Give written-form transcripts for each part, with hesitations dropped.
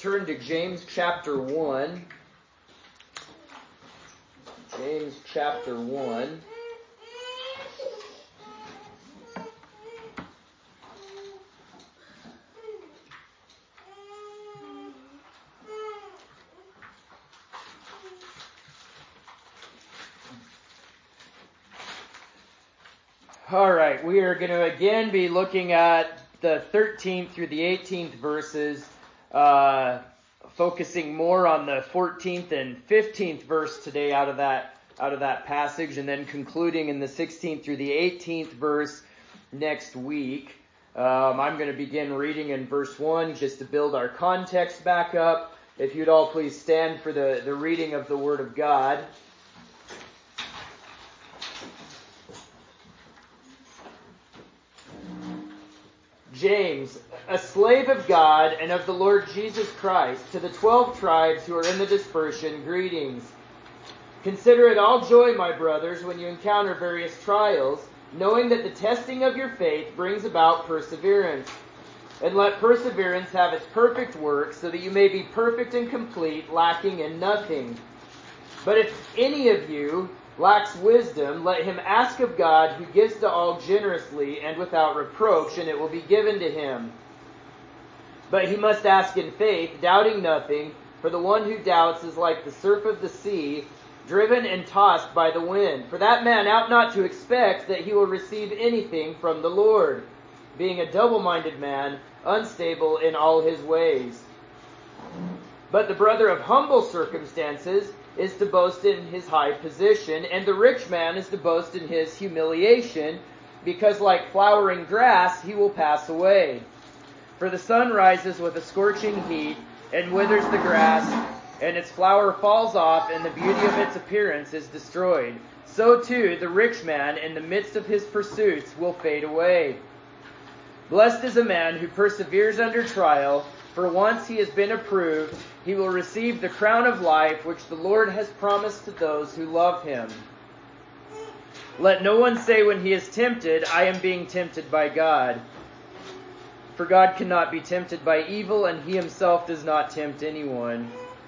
turn to James chapter 1. James chapter 1. All right, we are going to again be looking at the 13th through the 18th verses, focusing more on the 14th and 15th verse today out of that passage, and then concluding in the 16th through the 18th verse next week. I'm going to begin reading in verse 1 just to build our context back up. If you'd all please stand for the reading of the Word of God. James, a slave of God and of the Lord Jesus Christ, to the 12 tribes who are in the dispersion, greetings. Consider it all joy, my brothers, when you encounter various trials, knowing that the testing of your faith brings about perseverance. And let perseverance have its perfect work, so that you may be perfect and complete, lacking in nothing. But if any of you lacks wisdom, let him ask of God, who gives to all generously and without reproach, and it will be given to him. But he must ask in faith, doubting nothing, for the one who doubts is like the surf of the sea, driven and tossed by the wind. For that man ought not to expect that he will receive anything from the Lord, being a double-minded man, unstable in all his ways. But the brother of humble circumstances is to boast in his high position, and the rich man is to boast in his humiliation, because like flowering grass he will pass away. For the sun rises with a scorching heat, and withers the grass, and its flower falls off, and the beauty of its appearance is destroyed. So too the rich man in the midst of his pursuits will fade away. Blessed is a man who perseveres under trial, for once he has been approved, he will receive the crown of life which the Lord has promised to those who love him. Let no one say when he is tempted, I am being tempted by God. For God cannot be tempted by evil, and he himself does not tempt anyone.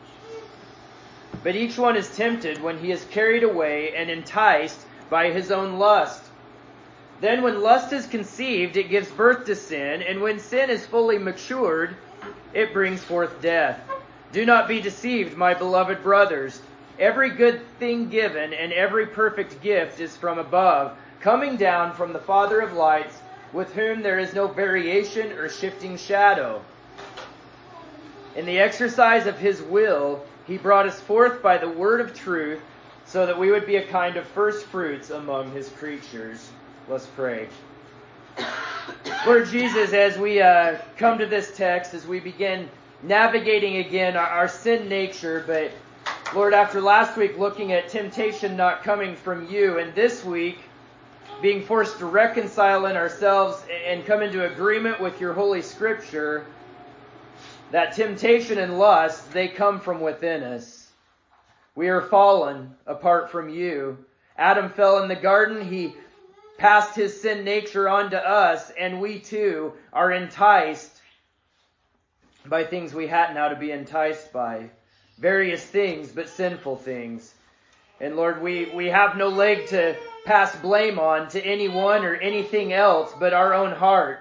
But each one is tempted when he is carried away and enticed by his own lust. Then when lust is conceived, it gives birth to sin, and when sin is fully matured, it brings forth death. Do not be deceived, my beloved brothers. Every good thing given and every perfect gift is from above, coming down from the Father of lights, with whom there is no variation or shifting shadow. In the exercise of his will, he brought us forth by the word of truth, so that we would be a kind of first fruits among his creatures. Let's pray. Lord Jesus, as we come to this text, as we begin navigating again our sin nature, but Lord, after last week looking at temptation not coming from you, and this week being forced to reconcile in ourselves and come into agreement with your Holy Scripture, that temptation and lust, they come from within us. We are fallen apart from you. Adam fell in the garden. He passed his sin nature onto us, and we too are enticed by things we hadn't how to be enticed by. Various things, but sinful things. And Lord, we have no leg to pass blame on to anyone or anything else but our own heart.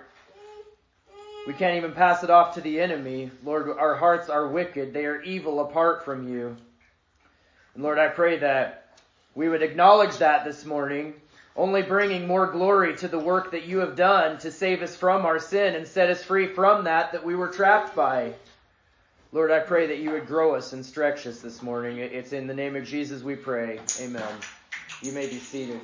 We can't even pass it off to the enemy. Lord, our hearts are wicked. They are evil apart from you. And Lord, I pray that we would acknowledge that this morning, only bringing more glory to the work that you have done to save us from our sin and set us free from that we were trapped by. Lord, I pray that you would grow us and stretch us this morning. It's in the name of Jesus we pray. Amen. You may be seated.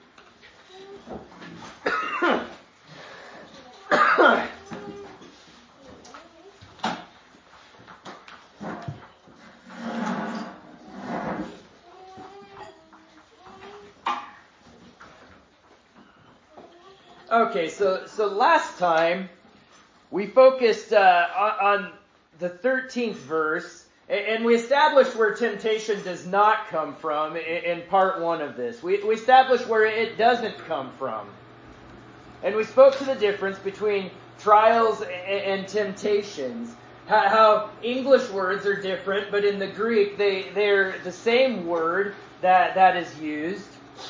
Okay, so last time we focused on the 13th verse, and we established where temptation does not come from in part one of this. We established where it doesn't come from. And we spoke to the difference between trials and temptations. how English words are different, but in the Greek they're the same word that is used.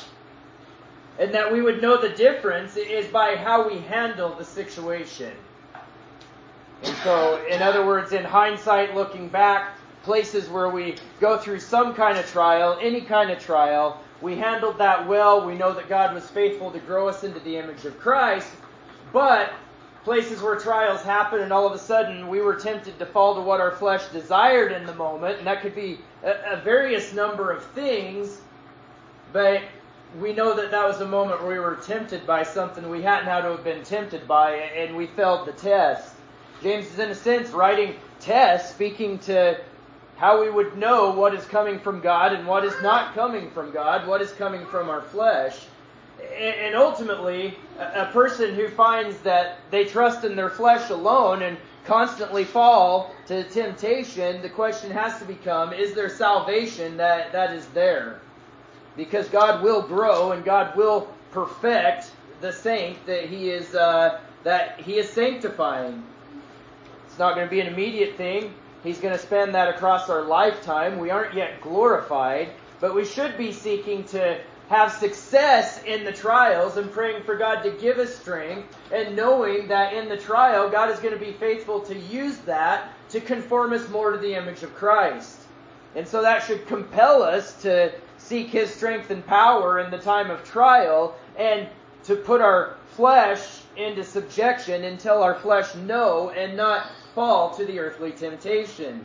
And that we would know the difference is by how we handle the situation. And so, in other words, in hindsight, looking back, places where we go through some kind of trial, any kind of trial, we handled that well. We know that God was faithful to grow us into the image of Christ. But places where trials happen and all of a sudden we were tempted to fall to what our flesh desired in the moment, and that could be a various number of things, but we know that that was a moment where we were tempted by something we hadn't had to have been tempted by, and we failed the test. James is, in a sense, writing tests, speaking to how we would know what is coming from God and what is not coming from God, what is coming from our flesh. And ultimately, a person who finds that they trust in their flesh alone and constantly fall to temptation, the question has to become, is there salvation that is there? Because God will grow and God will perfect the saint that He is sanctifying. It's not going to be an immediate thing. He's going to spend that across our lifetime. We aren't yet glorified, but we should be seeking to have success in the trials and praying for God to give us strength, and knowing that in the trial God is going to be faithful to use that to conform us more to the image of Christ. And so that should compel us to seek His strength and power in the time of trial, and to put our flesh into subjection until our flesh know and not fall to the earthly temptation.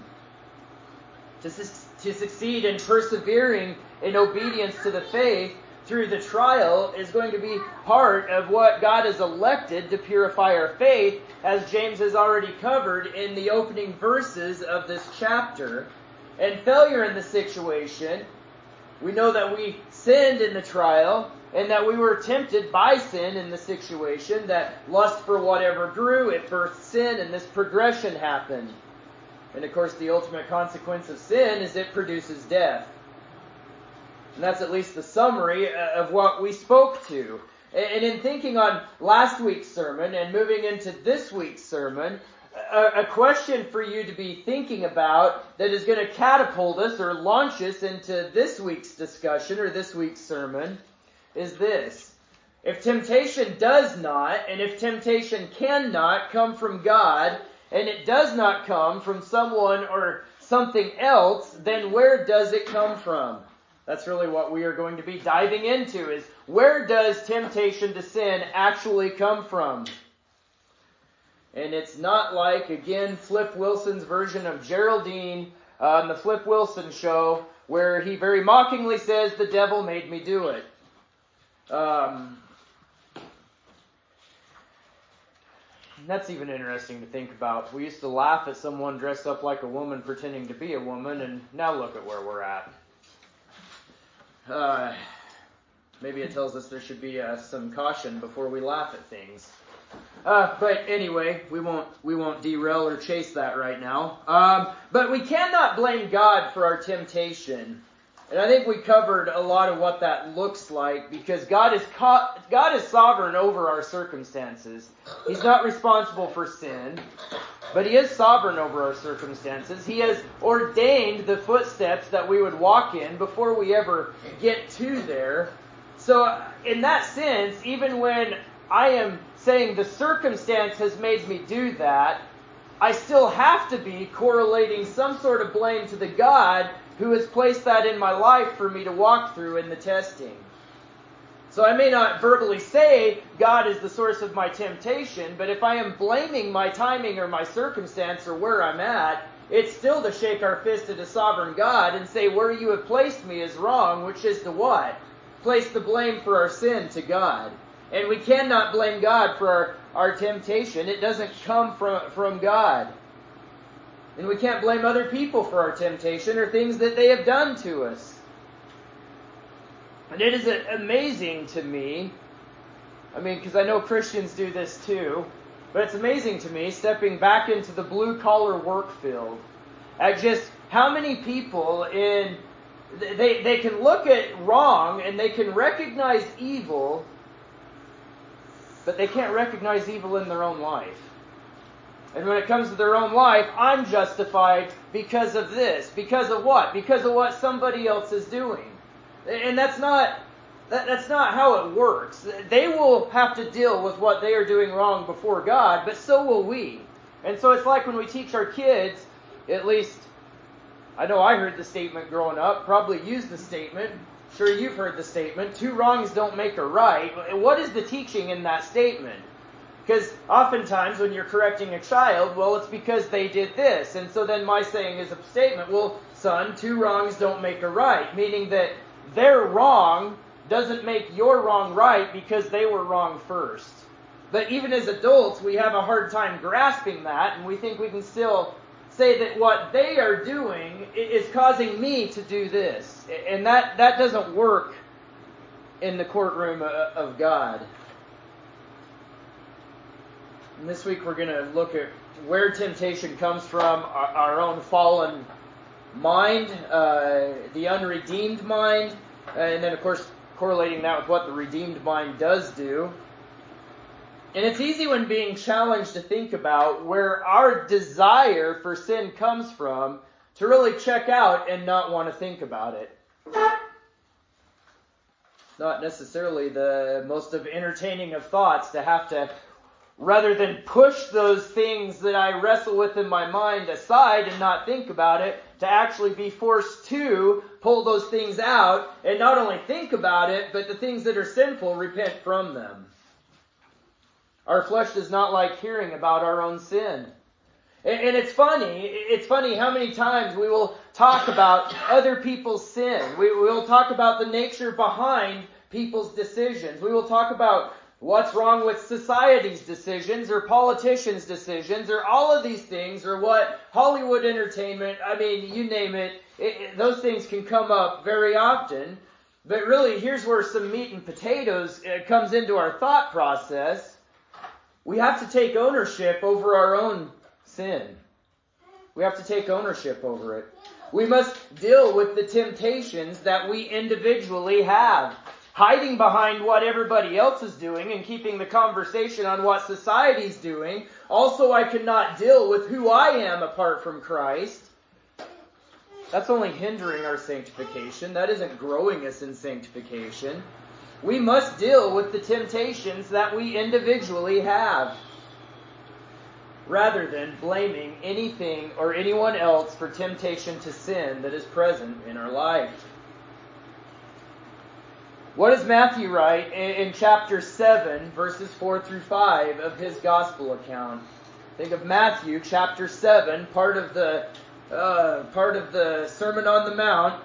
To succeed in persevering in obedience to the faith through the trial is going to be part of what God has elected to purify our faith, as James has already covered in the opening verses of this chapter. And failure in the situation, we know that we sinned in the trial, and that we were tempted by sin in the situation, that lust for whatever grew, it birthed sin, and this progression happened. And of course, the ultimate consequence of sin is it produces death. And that's at least the summary of what we spoke to. And in thinking on last week's sermon and moving into this week's sermon, a question for you to be thinking about that is going to catapult us or launch us into this week's discussion or this week's sermon is this. If temptation does not, and if temptation cannot come from God, and it does not come from someone or something else, then where does it come from? That's really what we are going to be diving into, is where does temptation to sin actually come from? And it's not like, again, Flip Wilson's version of Geraldine on the Flip Wilson show, where he very mockingly says, "The devil made me do it." That's even interesting to think about. We used to laugh at someone dressed up like a woman pretending to be a woman, and now look at where we're at. Maybe it tells us there should be some caution before we laugh at things. But anyway, we won't derail or chase that right now. But we cannot blame God for our temptation. And I think we covered a lot of what that looks like, because God is sovereign over our circumstances. He's not responsible for sin, but He is sovereign over our circumstances. He has ordained the footsteps that we would walk in before we ever get to there. So in that sense, even when I am saying the circumstance has made me do that, I still have to be correlating some sort of blame to the God who has placed that in my life for me to walk through in the testing. So I may not verbally say God is the source of my temptation, but if I am blaming my timing or my circumstance or where I'm at, it's still to shake our fist at a sovereign God and say where you have placed me is wrong, which is to what? Place the blame for our sin to God. And we cannot blame God for our temptation. It doesn't come from God. And we can't blame other people for our temptation or things that they have done to us. And it is amazing to me, because I know Christians do this too, but it's amazing to me, stepping back into the blue-collar work field, at just how many people they can look at wrong and they can recognize evil, but they can't recognize evil in their own life. And when it comes to their own life, I'm justified because of this. Because of what? Because of what somebody else is doing. And that's not how it works. They will have to deal with what they are doing wrong before God, but so will we. And so it's like when we teach our kids, at least, I know I heard the statement growing up, probably used the statement, sure you've heard the statement, 2 wrongs don't make a right. What is the teaching in that statement? Because oftentimes when you're correcting a child, well, it's because they did this. And so then my saying is a statement, well, son, 2 wrongs don't make a right. Meaning that their wrong doesn't make your wrong right because they were wrong first. But even as adults, we have a hard time grasping that, and we think we can still say that what they are doing is causing me to do this. And that doesn't work in the courtroom of God. And this week we're going to look at where temptation comes from, our own fallen mind, the unredeemed mind, and then of course correlating that with what the redeemed mind does do. And it's easy when being challenged to think about where our desire for sin comes from to really check out and not want to think about it. Not necessarily the most entertaining of thoughts to have to, rather than push those things that I wrestle with in my mind aside and not think about it, to actually be forced to pull those things out and not only think about it, but the things that are sinful, repent from them. Our flesh does not like hearing about our own sin. And it's funny how many times we will talk about other people's sin. We will talk about the nature behind people's decisions. We will talk about what's wrong with society's decisions or politicians' decisions or all of these things or what Hollywood entertainment, I mean, you name it, those things can come up very often. But really, here's where some meat and potatoes comes into our thought process. We have to take ownership over our own sin. We have to take ownership over it. We must deal with the temptations that we individually have. Hiding behind what everybody else is doing and keeping the conversation on what society's doing. Also, I cannot deal with who I am apart from Christ. That's only hindering our sanctification. That isn't growing us in sanctification. We must deal with the temptations that we individually have, rather than blaming anything or anyone else for temptation to sin that is present in our life. What does Matthew write in chapter 7, verses 4 through 5 of his gospel account? Think of Matthew chapter 7, part of the Sermon on the Mount,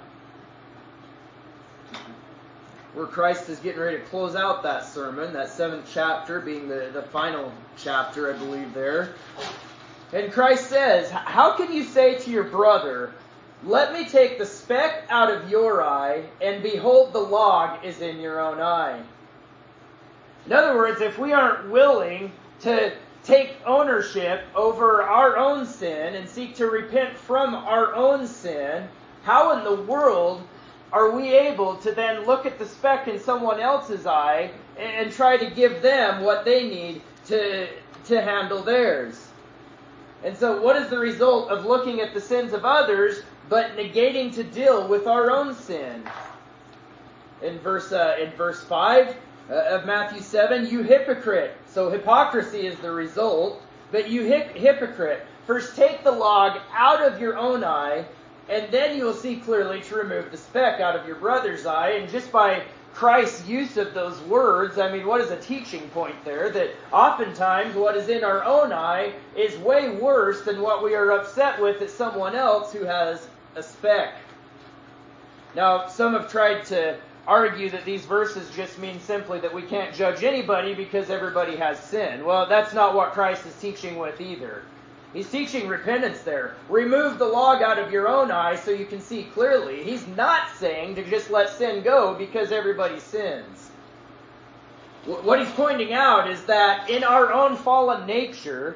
where Christ is getting ready to close out that sermon, that 7th chapter being the final chapter, I believe, there. And Christ says, how can you say to your brother, let me take the speck out of your eye, and behold, the log is in your own eye? In other words, if we aren't willing to take ownership over our own sin and seek to repent from our own sin, how in the world are we able to then look at the speck in someone else's eye and try to give them what they need to handle theirs? And so what is the result of looking at the sins of others but negating to deal with our own sin? In verse 5 of Matthew 7, you hypocrite. So hypocrisy is the result. But you hypocrite, first take the log out of your own eye, and then you will see clearly to remove the speck out of your brother's eye. And just by Christ's use of those words, I mean, what is a teaching point there? That oftentimes what is in our own eye is way worse than what we are upset with at someone else who has a speck. Now, some have tried to argue that these verses just mean simply that we can't judge anybody because everybody has sin. Well, that's not what Christ is teaching with either. He's teaching repentance there. Remove the log out of your own eye so you can see clearly. He's not saying to just let sin go because everybody sins. What he's pointing out is that in our own fallen nature,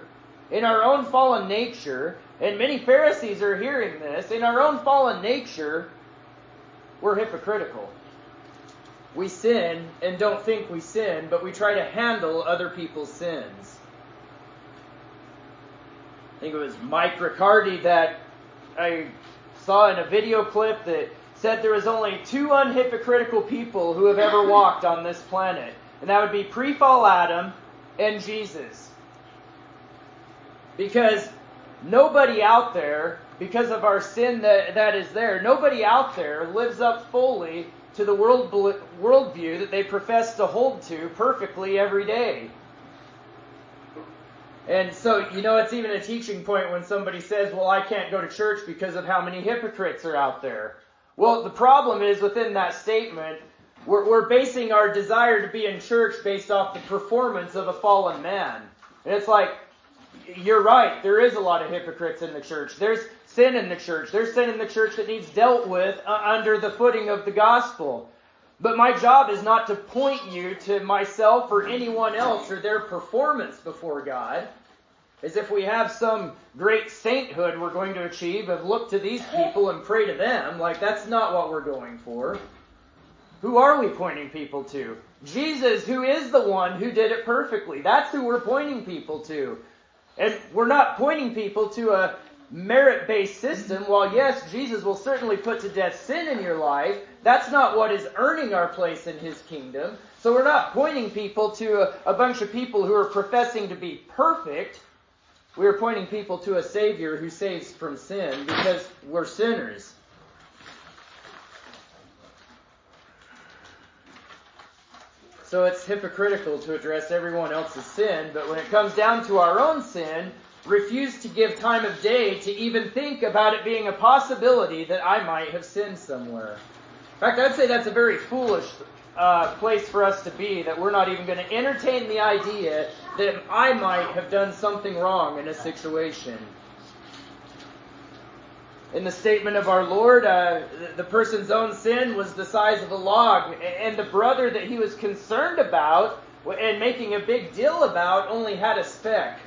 and many Pharisees are hearing this, in our own fallen nature, we're hypocritical. We sin and don't think we sin, but we try to handle other people's sins. I think it was Mike Riccardi that I saw in a video clip that said there was only 2 unhypocritical people who have ever walked on this planet. And that would be pre-fall Adam and Jesus. Because nobody out there, because of our sin that is there, nobody out there lives up fully to the worldview that they profess to hold to perfectly every day. And so, it's even a teaching point when somebody says, well, I can't go to church because of how many hypocrites are out there. Well, the problem is within that statement, we're basing our desire to be in church based off the performance of a fallen man. And it's like, you're right, there is a lot of hypocrites in the church. There's sin in the church. There's sin in the church that needs dealt with under the footing of the gospel. But my job is not to point you to myself or anyone else or their performance before God, as if we have some great sainthood we're going to achieve and look to these people and pray to them. Like, that's not what we're going for. Who are we pointing people to? Jesus, who is the one who did it perfectly. That's who we're pointing people to. And we're not pointing people to a merit-based system. While yes, Jesus will certainly put to death sin in your life, that's not what is earning our place in His kingdom. So we're not pointing people to a bunch of people who are professing to be perfect. We are pointing people to a Savior who saves from sin because we're sinners. So it's hypocritical to address everyone else's sin, but when it comes down to our own sin, refuse to give time of day to even think about it being a possibility that I might have sinned somewhere. In fact, I'd say that's a very foolish place for us to be, that we're not even going to entertain the idea that I might have done something wrong in a situation. In the statement of our Lord, the person's own sin was the size of a log, and the brother that he was concerned about and making a big deal about only had a speck.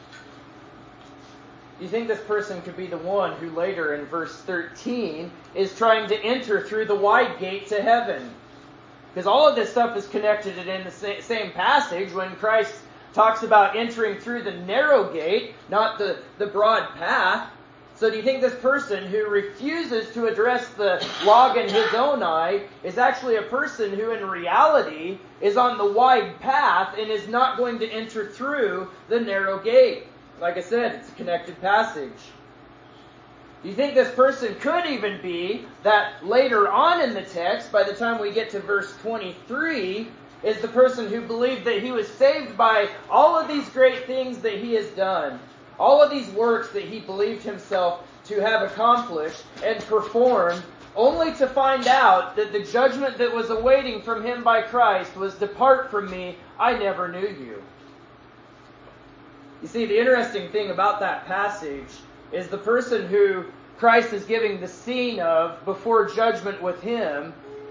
You think this person could be the one who later in verse 13 is trying to enter through the wide gate to heaven? Because all of this stuff is connected in the same passage when Christ talks about entering through the narrow gate, not the broad path. So do you think this person who refuses to address the log in his own eye is actually a person who in reality is on the wide path and is not going to enter through the narrow gate? Like I said, it's a connected passage. Do you think this person could even be that later on in the text, by the time we get to verse 23, is the person who believed that he was saved by all of these great things that he has done? All of these works that he believed himself to have accomplished and performed, only to find out that the judgment that was awaiting from him by Christ was, "Depart from me, I never knew you." You see, the interesting thing about that passage is the person who Christ is giving the scene of before judgment with him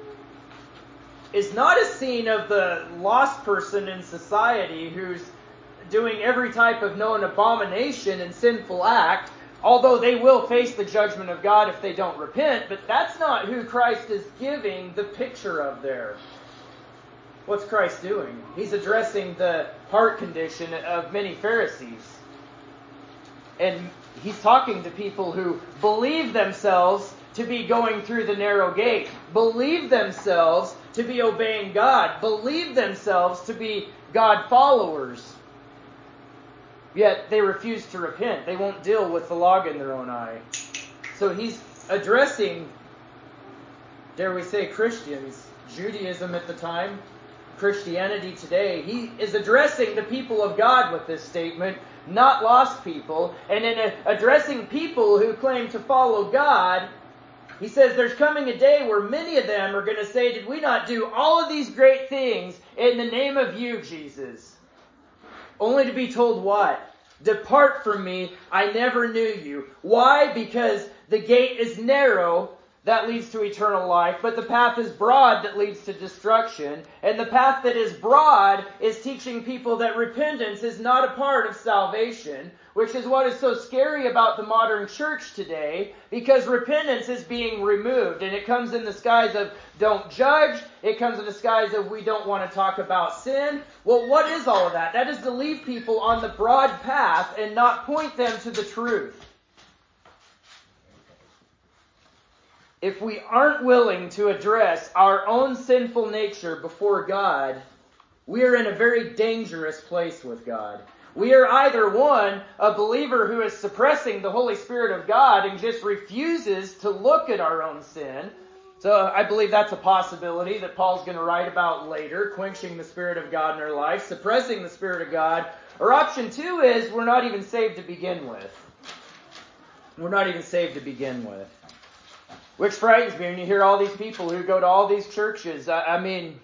is not a scene of the lost person in society who's doing every type of known abomination and sinful act, although they will face the judgment of God if they don't repent, but that's not who Christ is giving the picture of there. What's Christ doing? He's addressing the heart condition of many Pharisees. And he's talking to people who believe themselves to be going through the narrow gate, believe themselves to be obeying God, believe themselves to be God followers. Yet they refuse to repent. They won't deal with the log in their own eye. So he's addressing, dare we say, Christians, Judaism at the time, Christianity today. He is addressing the people of God with this statement, not lost people. And in addressing people who claim to follow God, he says there's coming a day where many of them are going to say, "Did we not do all of these great things in the name of you, Jesus?" Only to be told what? "Depart from me, I never knew you." Why? Because the gate is narrow, that leads to eternal life, but the path is broad that leads to destruction. And the path that is broad is teaching people that repentance is not a part of salvation, which is what is so scary about the modern church today, because repentance is being removed, and it comes in the guise of don't judge, it comes in the guise of we don't want to talk about sin. Well, what is all of that? That is to leave people on the broad path and not point them to the truth. If we aren't willing to address our own sinful nature before God, we are in a very dangerous place with God. We are either one, a believer who is suppressing the Holy Spirit of God and just refuses to look at our own sin. So I believe that's a possibility that Paul's going to write about later, quenching the Spirit of God in our life, suppressing the Spirit of God. Or option 2 is we're not even saved to begin with. We're not even saved to begin with. Which frightens me when you hear all these people who go to all these churches. I mean,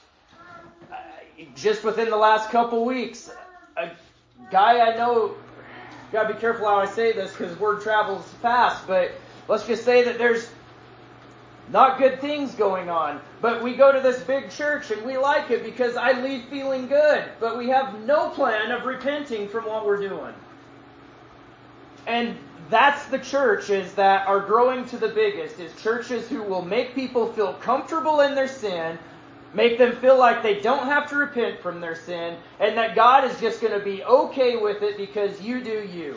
just within the last couple weeks, a guy I know, gotta be careful how I say this because word travels fast, but let's just say that there's not good things going on. But we go to this big church and we like it because I leave feeling good, but we have no plan of repenting from what we're doing. And that's the churches that are growing to the biggest, is churches who will make people feel comfortable in their sin, make them feel like they don't have to repent from their sin, and that God is just going to be okay with it because you do you.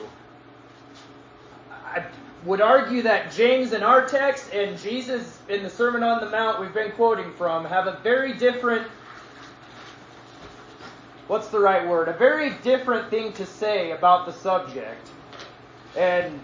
I would argue that James in our text and Jesus in the Sermon on the Mount we've been quoting from have a very different, a very different thing to say about the subject. And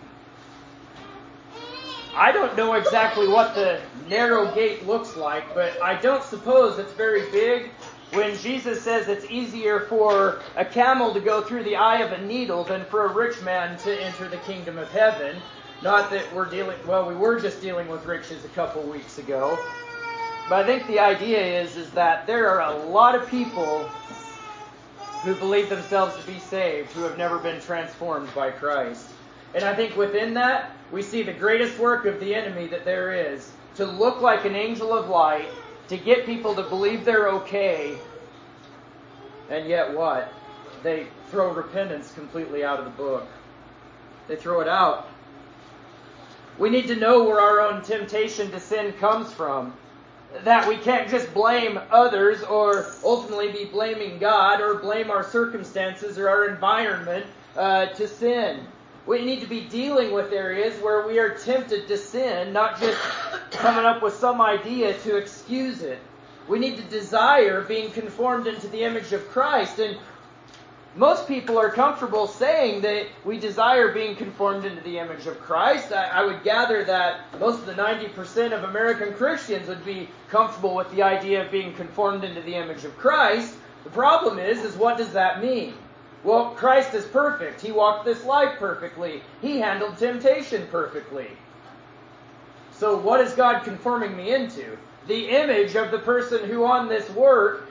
I don't know exactly what the narrow gate looks like, but I don't suppose it's very big when Jesus says it's easier for a camel to go through the eye of a needle than for a rich man to enter the kingdom of heaven. Not that we were just dealing with riches a couple weeks ago. But I think the idea is that there are a lot of people who believe themselves to be saved who have never been transformed by Christ. And I think within that, we see the greatest work of the enemy that there is, to look like an angel of light, to get people to believe they're okay, and yet what? They throw repentance completely out of the book. They throw it out. We need to know where our own temptation to sin comes from. That we can't just blame others or ultimately be blaming God or blame our circumstances or our environment to sin. We need to be dealing with areas where we are tempted to sin, not just coming up with some idea to excuse it. We need to desire being conformed into the image of Christ. And most people are comfortable saying that we desire being conformed into the image of Christ. I would gather that most of the 90% of American Christians would be comfortable with the idea of being conformed into the image of Christ. The problem is what does that mean? Well, Christ is perfect. He walked this life perfectly. He handled temptation perfectly. So what is God conforming me into? The image of the person who on this world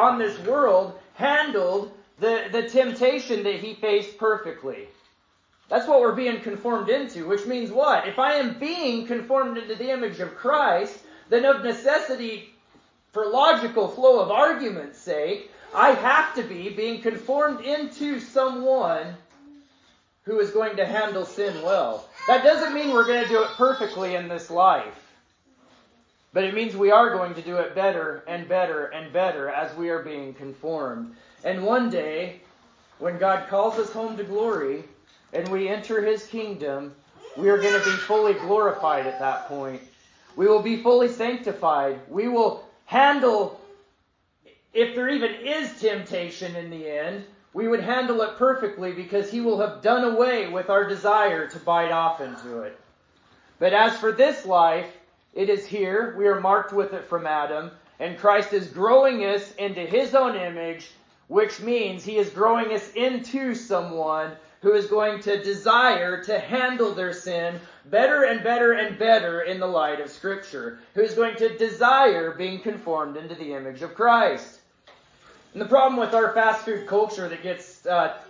handled the temptation that he faced perfectly. That's what we're being conformed into, which means what? If I am being conformed into the image of Christ, then of necessity, for logical flow of argument's sake, I have to be being conformed into someone who is going to handle sin well. That doesn't mean we're going to do it perfectly in this life. But it means we are going to do it better and better and better as we are being conformed. And one day, when God calls us home to glory and we enter His kingdom, we are going to be fully glorified at that point. We will be fully sanctified. We will handle, if there even is temptation in the end, we would handle it perfectly because He will have done away with our desire to bite off into it. But as for this life, it is here. We are marked with it from Adam. And Christ is growing us into His own image, which means He is growing us into someone who is going to desire to handle their sin better and better and better in the light of Scripture. Who is going to desire being conformed into the image of Christ. And the problem with our fast food culture that gets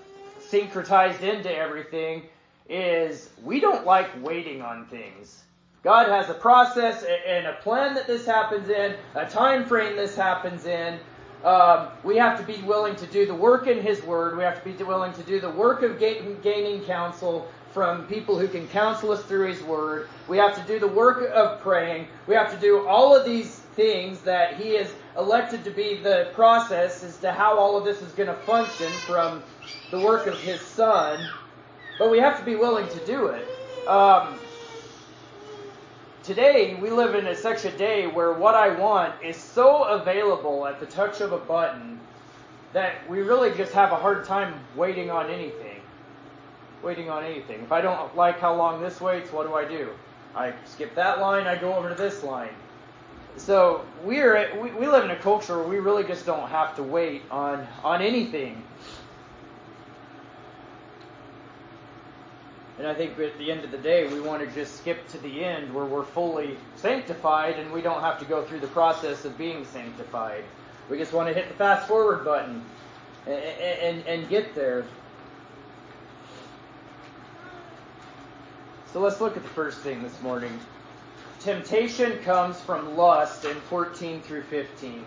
syncretized into everything is we don't like waiting on things. God has a process and a plan that this happens in, a time frame this happens in. We have to be willing to do the work in His Word. We have to be willing to do the work of gaining counsel from people who can counsel us through His Word. We have to do the work of praying. We have to do all of these things that He has elected to be the process as to how all of this is going to function from the work of His Son. But we have to be willing to do it. Today, we live in such a day where what I want is so available at the touch of a button that we really just have a hard time waiting on anything. If I don't like how long this waits, what do? I skip that line, I go over to this line. So we live in a culture where we really just don't have to wait on anything. And I think at the end of the day, we want to just skip to the end where we're fully sanctified and we don't have to go through the process of being sanctified. We just want to hit the fast forward button and get there. So let's look at the first thing this morning. Temptation comes from lust in 14 through 15.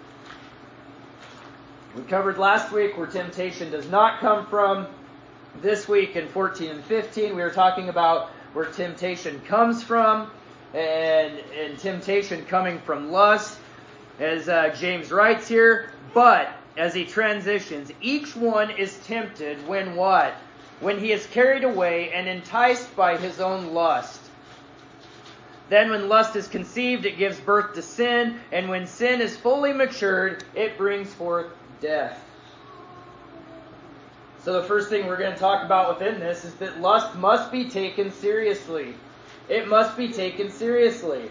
We covered last week where temptation does not come from. This week in 14 and 15, we were talking about where temptation comes from, and temptation coming from lust, as James writes here. But, as he transitions, each one is tempted when what? When he is carried away and enticed by his own lust. Then when lust is conceived, it gives birth to sin, and when sin is fully matured, it brings forth death. So the first thing we're going to talk about within this is that lust must be taken seriously. It must be taken seriously.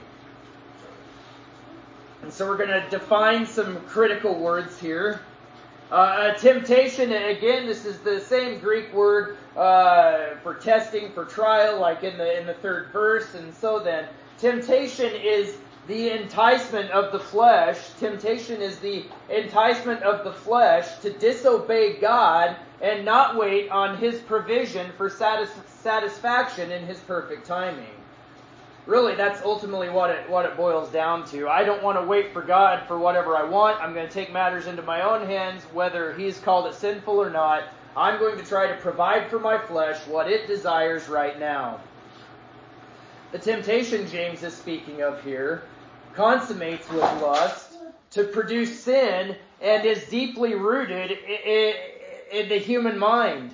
And so we're going to define some critical words here. Temptation, again, this is the same Greek word for testing, for trial, like in the third verse. And so then, temptation is the enticement of the flesh. Temptation is the enticement of the flesh to disobey God and not wait on His provision for satisfaction in His perfect timing. Really, that's ultimately what it boils down to. I don't want to wait for God for whatever I want. I'm going to take matters into my own hands, whether He's called it sinful or not. I'm going to try to provide for my flesh what it desires right now. The temptation James is speaking of here consummates with lust to produce sin and is deeply rooted in the human mind.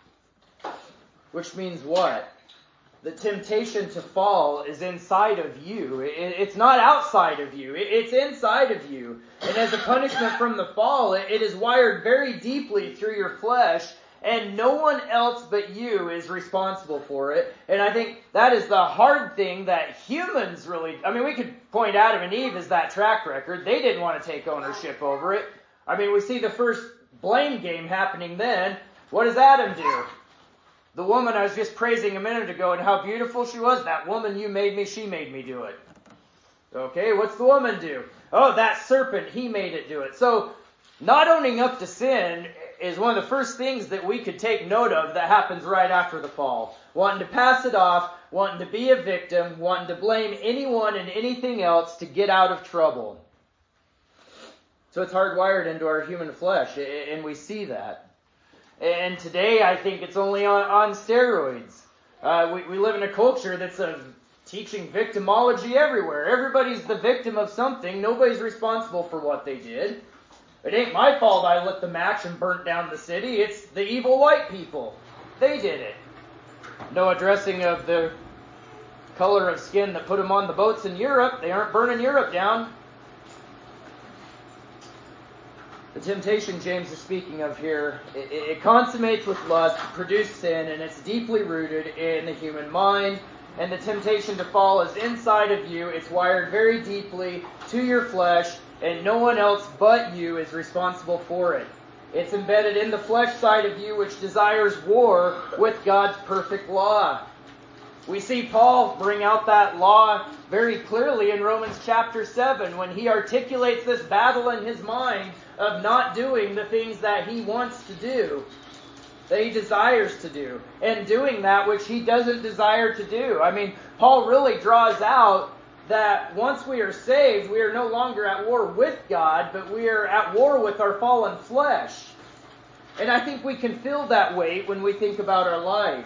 Which means what? The temptation to fall is inside of you. It's not outside of you. It's inside of you. And as a punishment from the fall, it is wired very deeply through your flesh, and no one else but you is responsible for it. And I think that is the hard thing that humans really... we could point Adam and Eve as that track record. They didn't want to take ownership over it. We see the first blame game happening then. What does Adam do? The woman I was just praising a minute ago and how beautiful she was, that woman you made me, she made me do it. Okay, what's the woman do? Oh, that serpent, he made it do it. So, not owning up to sin is one of the first things that we could take note of that happens right after the fall. Wanting to pass it off, wanting to be a victim, wanting to blame anyone and anything else to get out of trouble. So it's hardwired into our human flesh, and we see that. And today, I think it's only on steroids. We live in a culture that's teaching victimology everywhere. Everybody's the victim of something. Nobody's responsible for what they did. It ain't my fault I lit the match and burnt down the city. It's the evil white people. They did it. No addressing of the color of skin that put them on the boats in Europe. They aren't burning Europe down. The temptation James is speaking of here, it consummates with lust, produces sin, and it's deeply rooted in the human mind. And the temptation to fall is inside of you. It's wired very deeply to your flesh, and no one else but you is responsible for it. It's embedded in the flesh side of you, which desires war with God's perfect law. We see Paul bring out that law very clearly in Romans chapter 7 when he articulates this battle in his mind of not doing the things that he wants to do. that he desires to do, and doing that which he doesn't desire to do. I mean, Paul really draws out that once we are saved, we are no longer at war with God, but we are at war with our fallen flesh. And I think we can feel that weight when we think about our life.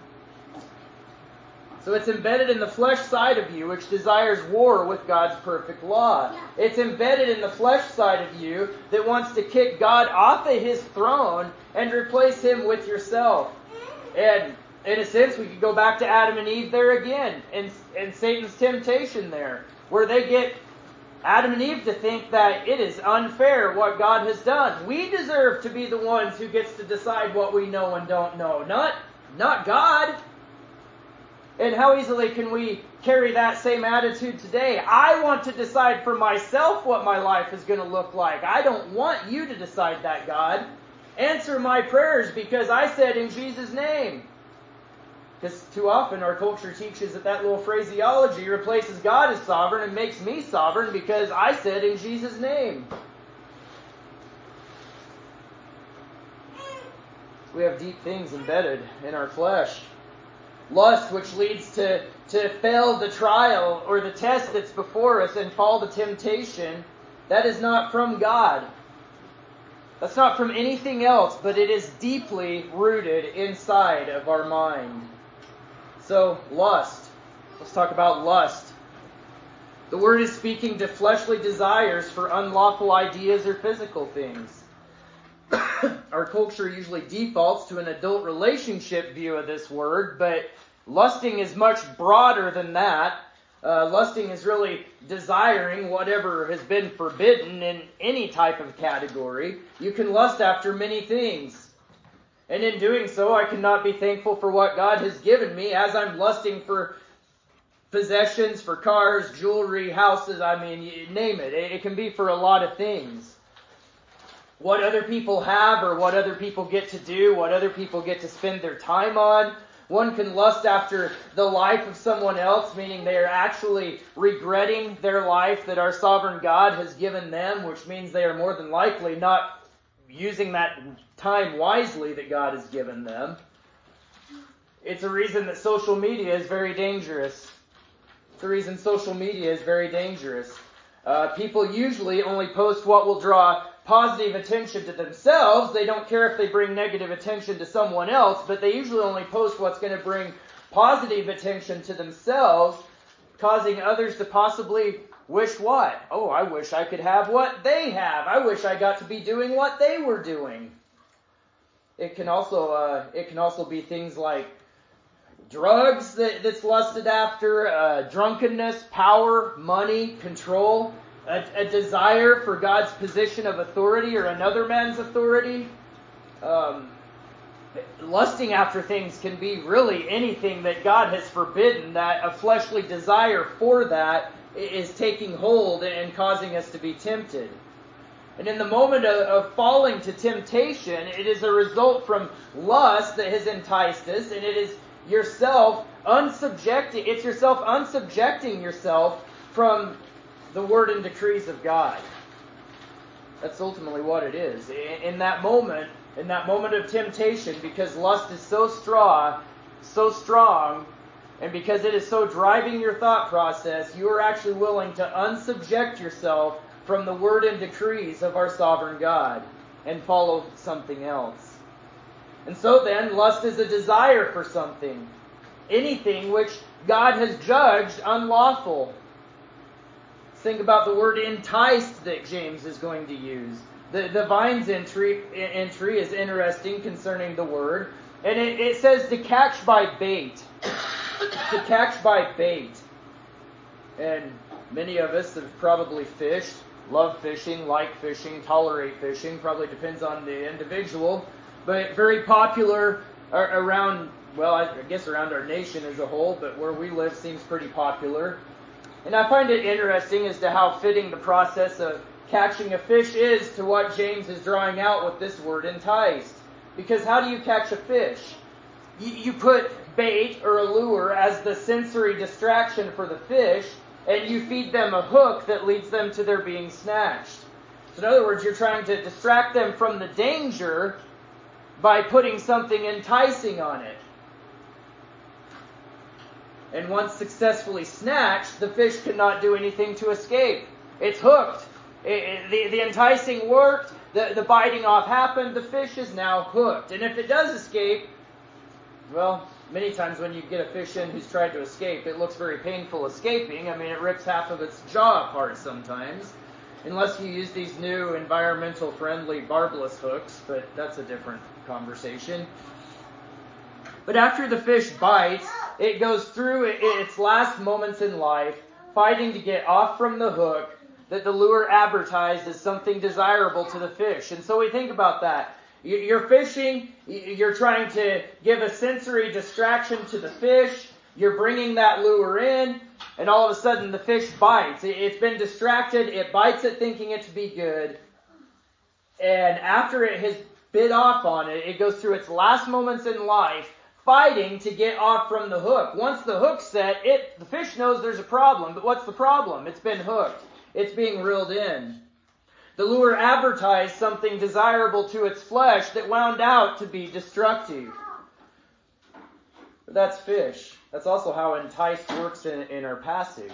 So it's embedded in the flesh side of you, which desires war with God's perfect law. It's embedded in the flesh side of you that wants to kick God off of his throne and replace him with yourself. And in a sense, we could go back to Adam and Eve there again, and Satan's temptation there, where they get Adam and Eve to think that it is unfair what God has done. We deserve to be the ones who gets to decide what we know and don't know, not God. And how easily can we carry that same attitude today? I want to decide for myself what my life is going to look like. I don't want you to decide that, God. Answer my prayers because I said in Jesus' name. Because too often our culture teaches that little phraseology replaces God as sovereign and makes me sovereign because I said in Jesus' name. We have deep things embedded in our flesh. Lust, which leads to fail the trial or the test that's before us and fall to temptation, that is not from God. That's not from anything else, but it is deeply rooted inside of our mind. So, lust. Let's talk about lust. The word is speaking to fleshly desires for unlawful ideas or physical things. Our culture usually defaults to an adult relationship view of this word, but lusting is much broader than that. Lusting is really desiring whatever has been forbidden in any type of category. You can lust after many things. And in doing so, I cannot be thankful for what God has given me as I'm lusting for possessions, for cars, jewelry, houses, I mean, you name it. It can be for a lot of things. What other people have or what other people get to do, what other people get to spend their time on. One can lust after the life of someone else, meaning they are actually regretting their life that our sovereign God has given them, which means they are more than likely not using that time wisely that God has given them. It's a reason that social media is very dangerous. It's the reason social media is very dangerous. People usually only post what will draw positive attention to themselves. They don't care if they bring negative attention to someone else, but they usually only post what's going to bring positive attention to themselves, causing others to possibly wish what? Oh, I wish I could have what they have. I wish I got to be doing what they were doing. It can also be things like drugs that's lusted after, drunkenness, power, money, control, a desire for God's position of authority or another man's authority. Lusting after things can be really anything that God has forbidden, that a fleshly desire for that is taking hold and causing us to be tempted. And in the moment of falling to temptation, it is a result from lust that has enticed us, and it is yourself unsubjecting yourself from the word and decrees of God. That's ultimately what it is. In that moment of temptation, because lust is so strong, and because it is so driving your thought process, you are actually willing to unsubject yourself from the word and decrees of our sovereign God and follow something else. And so then, lust is a desire for something, anything which God has judged unlawful. Think about the word enticed that James is going to use. The Vine's entry is interesting concerning the word. And it says to catch by bait. To catch by bait. And many of us have probably fished, love fishing, like fishing, tolerate fishing. Probably depends on the individual. But very popular around, well, I guess around our nation as a whole, but where we live seems pretty popular. And I find it interesting as to how fitting the process of catching a fish is to what James is drawing out with this word enticed. Because how do you catch a fish? You put bait or a lure as the sensory distraction for the fish, and you feed them a hook that leads them to their being snatched. So in other words, you're trying to distract them from the danger by putting something enticing on it. And once successfully snatched, the fish cannot do anything to escape. It's hooked. The enticing worked, the biting off happened, the fish is now hooked. And if it does escape, well, many times when you get a fish in who's tried to escape, it looks very painful escaping. I mean, it rips half of its jaw apart sometimes. Unless you use these new environmental friendly barbless hooks, but that's a different conversation. But after the fish bites, it goes through its last moments in life, fighting to get off from the hook that the lure advertised as something desirable to the fish. And so we think about that. You're fishing, you're trying to give a sensory distraction to the fish, you're bringing that lure in, and all of a sudden the fish bites. It's been distracted, it bites it thinking it to be good, and after it has bit off on it, it goes through its last moments in life, fighting to get off from the hook. Once the hook's set, the fish knows there's a problem, but what's the problem? It's been hooked. It's being reeled in. The lure advertised something desirable to its flesh that wound out to be destructive. But that's fish. That's also how enticed works in our passage.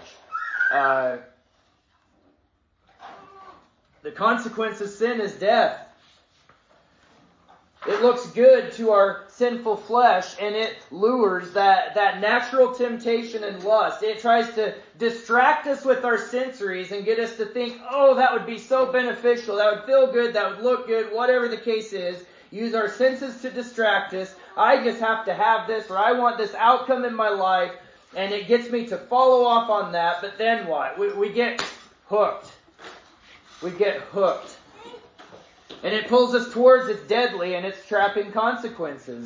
The consequence of sin is death. It looks good to our sinful flesh, and it lures that natural temptation and lust. It tries to distract us with our sensories and get us to think, oh, that would be so beneficial, that would feel good, that would look good, whatever the case is. Use our senses to distract us. I just have to have this, or I want this outcome in my life, and it gets me to follow off on that, but then what? We get hooked. We get hooked. And it pulls us towards its deadly and its trapping consequences.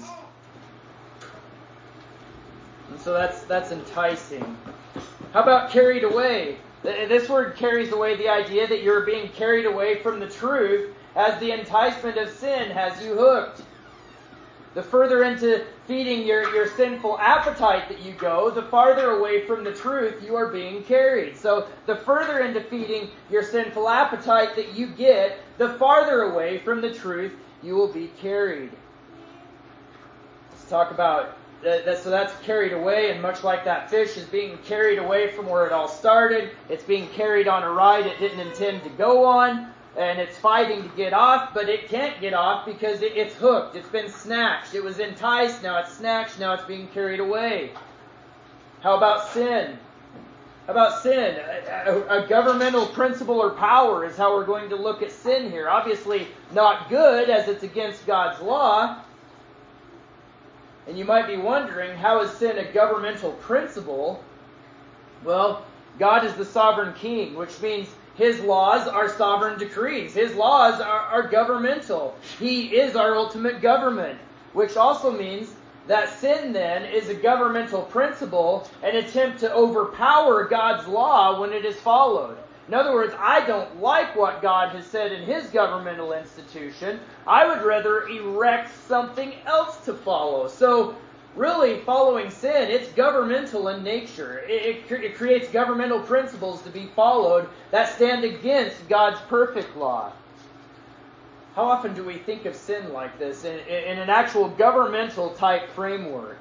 And so that's enticing. How about carried away? This word carries away the idea that you're being carried away from the truth as the enticement of sin has you hooked. The further into feeding your sinful appetite that you go, the farther away from the truth you are being carried. So the further into feeding your sinful appetite that you get, the farther away from the truth you will be carried. Let's talk about that. So that's carried away, and much like that fish is being carried away from where it all started, it's being carried on a ride it didn't intend to go on. And it's fighting to get off, but it can't get off because it's hooked. It's been snatched. It was enticed, now it's snatched, now it's being carried away. How about sin? How about sin? A governmental principle or power is how we're going to look at sin here. Obviously not good, as it's against God's law. And you might be wondering, how is sin a governmental principle? Well, God is the sovereign king, which means His laws are sovereign decrees. His laws are governmental. He is our ultimate government, which also means that sin then is a governmental principle, an attempt to overpower God's law when it is followed. In other words, I don't like what God has said in His governmental institution. I would rather erect something else to follow. So, really, following sin, it's governmental in nature. It creates governmental principles to be followed that stand against God's perfect law. How often do we think of sin like this in an actual governmental type framework?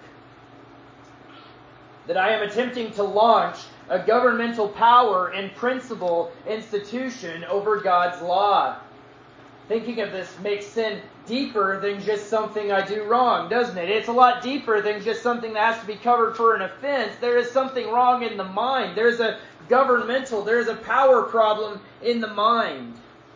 That I am attempting to launch a governmental power and principle institution over God's law. Thinking of this makes sin deeper than just something I do wrong, doesn't it? It's a lot deeper than just something that has to be covered for an offense. There is something wrong in the mind. There's a power problem in the mind.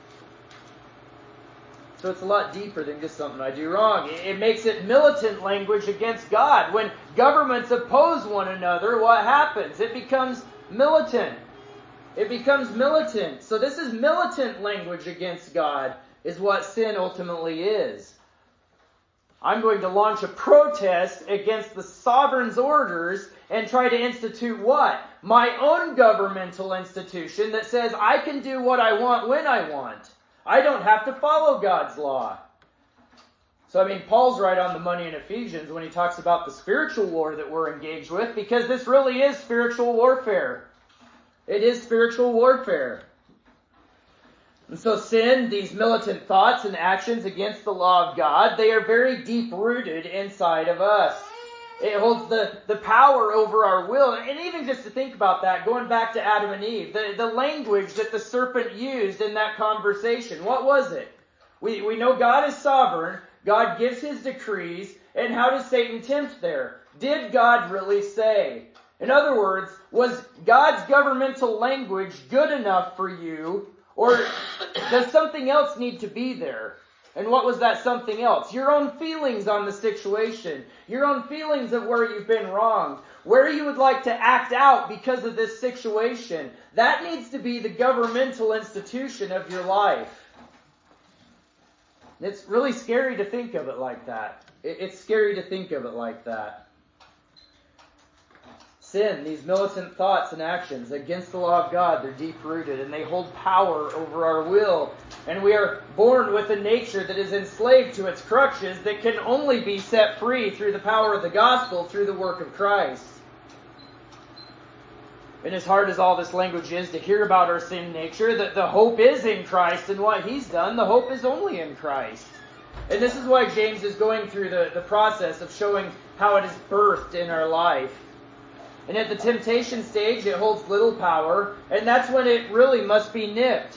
So it's a lot deeper than just something I do wrong. It makes it militant language against God. When governments oppose one another, what happens? It becomes militant. It becomes militant. So this is militant language against God, is what sin ultimately is. I'm going to launch a protest against the sovereign's orders and try to institute what? My own governmental institution that says I can do what I want when I want. I don't have to follow God's law. So, Paul's right on the money in Ephesians when he talks about the spiritual war that we're engaged with, because this really is spiritual warfare. It is spiritual warfare. And so sin, these militant thoughts and actions against the law of God, they are very deep-rooted inside of us. It holds the power over our will. And even just to think about that, going back to Adam and Eve, the language that the serpent used in that conversation, what was it? We know God is sovereign. God gives His decrees. And how does Satan tempt there? Did God really say? In other words, was God's governmental language good enough for you, or does something else need to be there? And what was that something else? Your own feelings on the situation. Your own feelings of where you've been wronged. Where you would like to act out because of this situation. That needs to be the governmental institution of your life. It's really scary to think of it like that. It's scary to think of it like that. Sin, these militant thoughts and actions against the law of God, they're deep-rooted and they hold power over our will. And we are born with a nature that is enslaved to its crutches that can only be set free through the power of the gospel, through the work of Christ. And as hard as all this language is to hear about our sin nature, that the hope is in Christ and what He's done, the hope is only in Christ. And this is why James is going through the process of showing how it is birthed in our life. And at the temptation stage, it holds little power, and that's when it really must be nipped.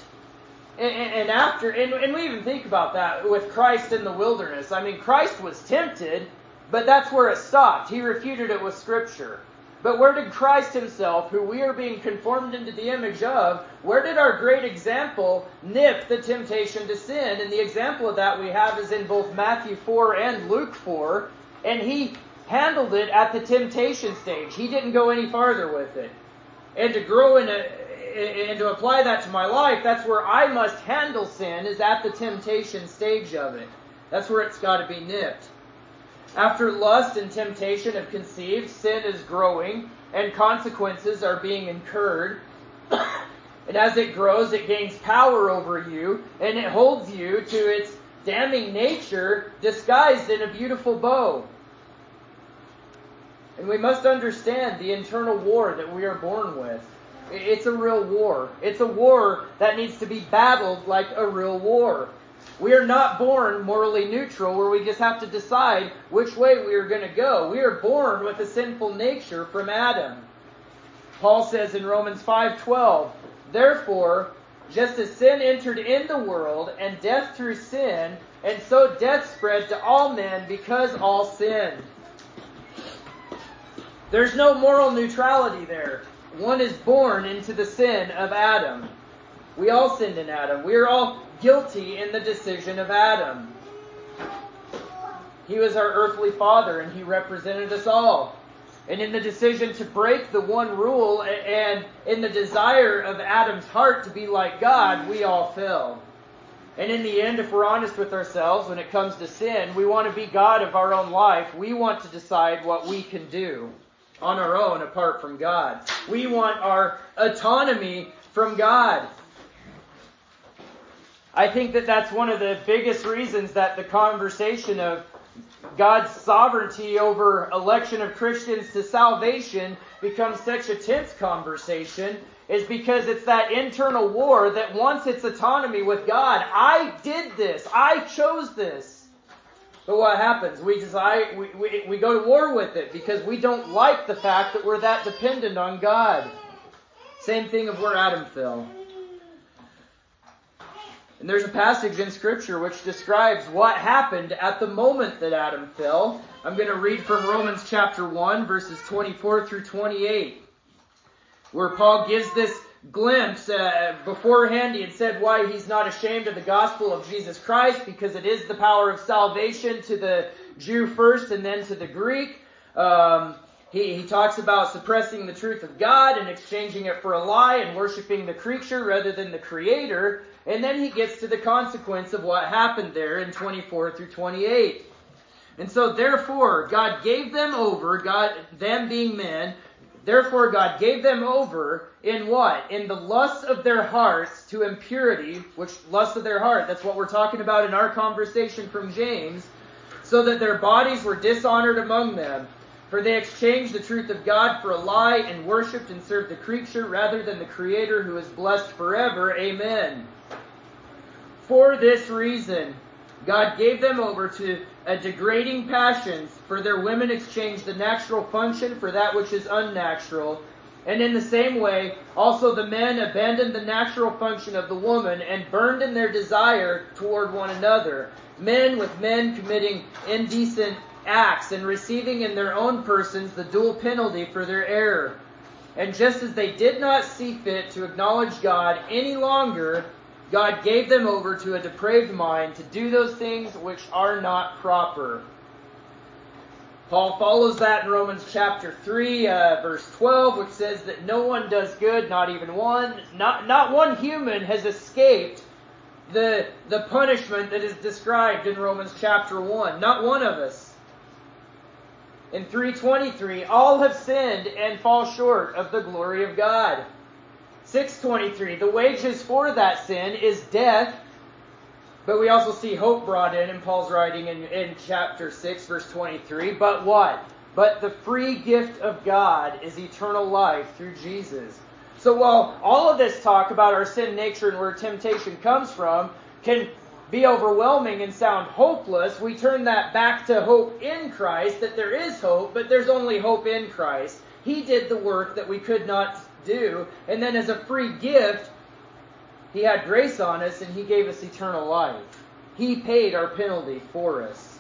And we even think about that with Christ in the wilderness. I mean, Christ was tempted, but that's where it stopped. He refuted it with Scripture. But where did Christ Himself, who we are being conformed into the image of, where did our great example nip the temptation to sin? And the example of that we have is in both Matthew 4 and Luke 4. And He handled it at the temptation stage. He didn't go any farther with it. And to grow and to apply that to my life, that's where I must handle sin, is at the temptation stage of it. That's where it's got to be nipped. After lust and temptation have conceived, sin is growing, and consequences are being incurred. And as it grows, it gains power over you, and it holds you to its damning nature disguised in a beautiful bow. And we must understand the internal war that we are born with. It's a real war. It's a war that needs to be battled like a real war. We are not born morally neutral where we just have to decide which way we are going to go. We are born with a sinful nature from Adam. Paul says in Romans 5:12, "Therefore, just as sin entered in the world, and death through sin, and so death spread to all men because all sinned." There's no moral neutrality there. One is born into the sin of Adam. We all sinned in Adam. We are all guilty in the decision of Adam. He was our earthly father, and he represented us all. And in the decision to break the one rule, and in the desire of Adam's heart to be like God, we all fell. And in the end, if we're honest with ourselves when it comes to sin, we want to be God of our own life. We want to decide what we can do on our own apart from God. We want our autonomy from God. I think that that's one of the biggest reasons that the conversation of God's sovereignty over election of Christians to salvation becomes such a tense conversation, is because it's that internal war that wants its autonomy with God. I did this. I chose this. But what happens? We go to war with it because we don't like the fact that we're that dependent on God. Same thing of where Adam fell. And there's a passage in Scripture which describes what happened at the moment that Adam fell. I'm going to read from Romans chapter 1, verses 24 through 28, where Paul gives this glimpse. Beforehand, he had said why he's not ashamed of the gospel of Jesus Christ, because it is the power of salvation to the Jew first and then to the Greek. He talks about suppressing the truth of God and exchanging it for a lie and worshiping the creature rather than the Creator. And then he gets to the consequence of what happened there in 24 through 28. And so, therefore, God gave them over, them being men, therefore God gave them over in what? In the lust of their hearts to impurity, which lust of their heart, that's what we're talking about in our conversation from James, so that their bodies were dishonored among them. For they exchanged the truth of God for a lie and worshipped and served the creature rather than the Creator, who is blessed forever. Amen. For this reason, God gave them over to a degrading passions, for their women exchanged the natural function for that which is unnatural. And in the same way, also the men abandoned the natural function of the woman and burned in their desire toward one another, men with men committing indecent acts and receiving in their own persons the dual penalty for their error. And just as they did not see fit to acknowledge God any longer, God gave them over to a depraved mind to do those things which are not proper. Paul follows that in Romans chapter 3, verse 12, which says that no one does good, not even one. Not one human has escaped the punishment that is described in Romans chapter 1. Not one of us. In 3:23, all have sinned and fall short of the glory of God. 6:23, the wages for that sin is death. But we also see hope brought in Paul's writing in chapter 6, verse 23. But what? But the free gift of God is eternal life through Jesus. So while all of this talk about our sin nature and where temptation comes from can be overwhelming and sound hopeless, we turn that back to hope in Christ, that there is hope, but there's only hope in Christ. He did the work that we could not do, and then as a free gift, He had grace on us and He gave us eternal life. He paid our penalty for us.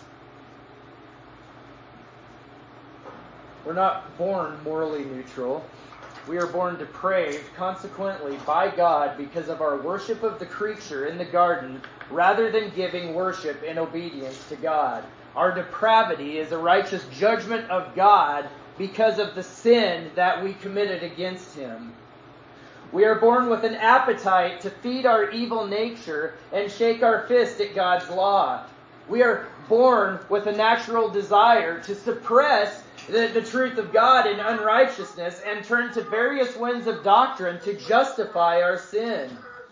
We're not born morally neutral. We are born depraved, consequently, by God because of our worship of the creature in the garden, rather than giving worship in obedience to God. Our depravity is a righteous judgment of God because of the sin that we committed against Him. We are born with an appetite to feed our evil nature and shake our fist at God's law. We are born with a natural desire to suppress the truth of God in unrighteousness and turn to various winds of doctrine to justify our sin.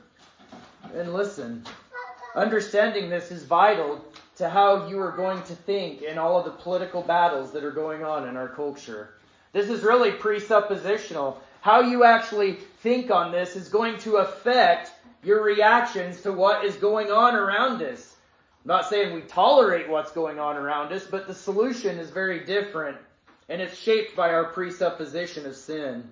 And listen, understanding this is vital to how you are going to think in all of the political battles that are going on in our culture. This is really presuppositional. How you actually think on this is going to affect your reactions to what is going on around us. I'm not saying we tolerate what's going on around us, but the solution is very different, and it's shaped by our presupposition of sin.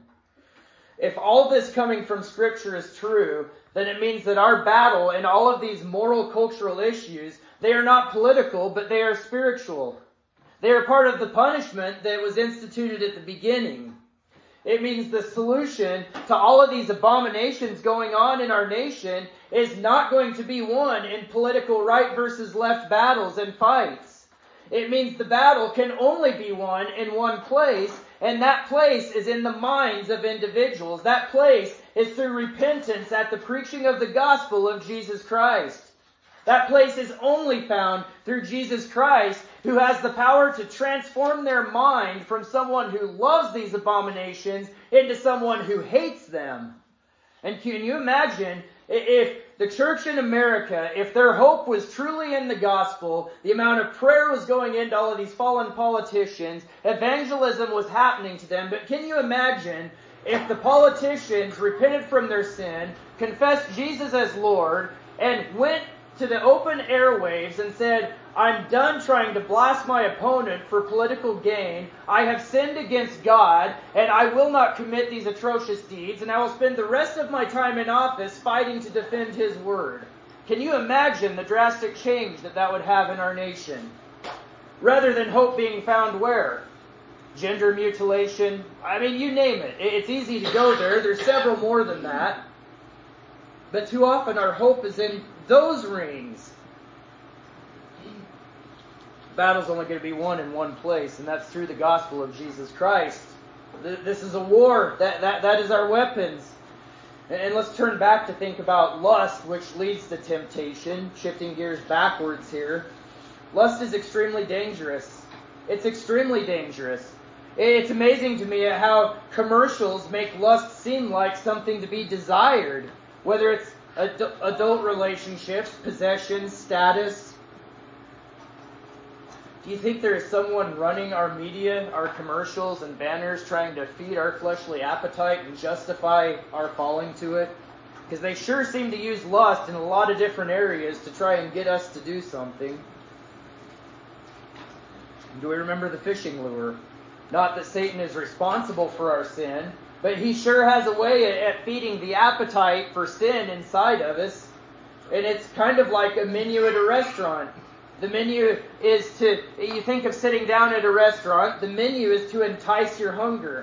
If all this coming from Scripture is true, then it means that our battle and all of these moral cultural issues, they are not political, but they are spiritual. They are part of the punishment that was instituted at the beginning. It means the solution to all of these abominations going on in our nation is not going to be won in political right versus left battles and fights. It means the battle can only be won in one place, and that place is in the minds of individuals. That place is through repentance at the preaching of the gospel of Jesus Christ. That place is only found through Jesus Christ, who has the power to transform their mind from someone who loves these abominations into someone who hates them. And can you imagine if the church in America, if their hope was truly in the gospel, the amount of prayer was going into all of these fallen politicians, evangelism was happening to them, but can you imagine if the politicians repented from their sin, confessed Jesus as Lord, and went to the open airwaves and said, I'm done trying to blast my opponent for political gain. I have sinned against God, and I will not commit these atrocious deeds, and I will spend the rest of my time in office fighting to defend His word. Can you imagine the drastic change that would have in our nation? Rather than hope being found where? Gender mutilation. I mean, you name it. It's easy to go there. There's several more than that. But too often our hope is in those rings. The battle's only going to be won in one place, and that's through the gospel of Jesus Christ. This is a war. That is our weapons. And let's turn back to think about lust, which leads to temptation. Shifting gears backwards here. Lust is extremely dangerous. It's extremely dangerous. It's amazing to me how commercials make lust seem like something to be desired. Whether it's adult relationships, possessions, status. Do you think there is someone running our media, our commercials and banners trying to feed our fleshly appetite and justify our falling to it? Because they sure seem to use lust in a lot of different areas to try and get us to do something. Do we remember the fishing lure? Not that Satan is responsible for our sin, but he sure has a way at feeding the appetite for sin inside of us. And it's kind of like a menu at a restaurant. The menu is to, you think of sitting down at a restaurant, the menu is to entice your hunger.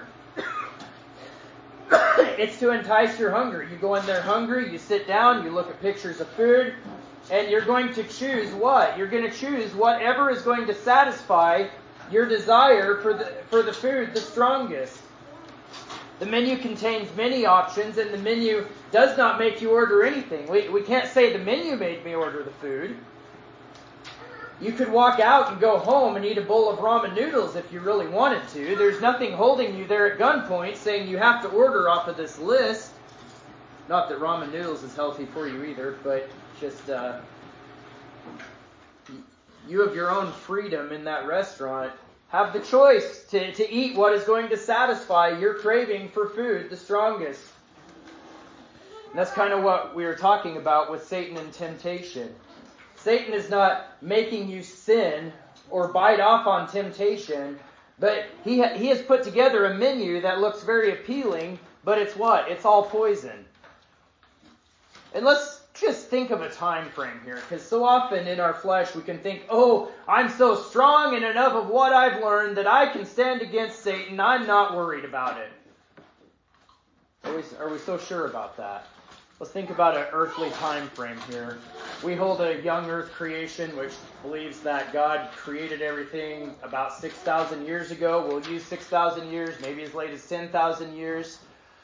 It's to entice your hunger. You go in there hungry, you sit down, you look at pictures of food, and you're going to choose what? You're going to choose whatever is going to satisfy your desire for the food the strongest. The menu contains many options, and the menu does not make you order anything. We can't say the menu made me order the food. You could walk out and go home and eat a bowl of ramen noodles if you really wanted to. There's nothing holding you there at gunpoint saying you have to order off of this list. Not that ramen noodles is healthy for you either, but just you have your own freedom in that restaurant. Have the choice to eat what is going to satisfy your craving for food the strongest. And that's kind of what we were talking about with Satan and temptation. Satan is not making you sin or bite off on temptation, but he has put together a menu that looks very appealing, but it's what? It's all poison. And let's just think of a time frame here, because so often in our flesh we can think, oh, I'm so strong and enough of what I've learned that I can stand against Satan. I'm not worried about it. Are we so sure about that? Let's think about an earthly time frame here. We hold a young earth creation, which believes that God created everything about 6,000 years ago. We'll use 6,000 years, maybe as late as 10,000 years.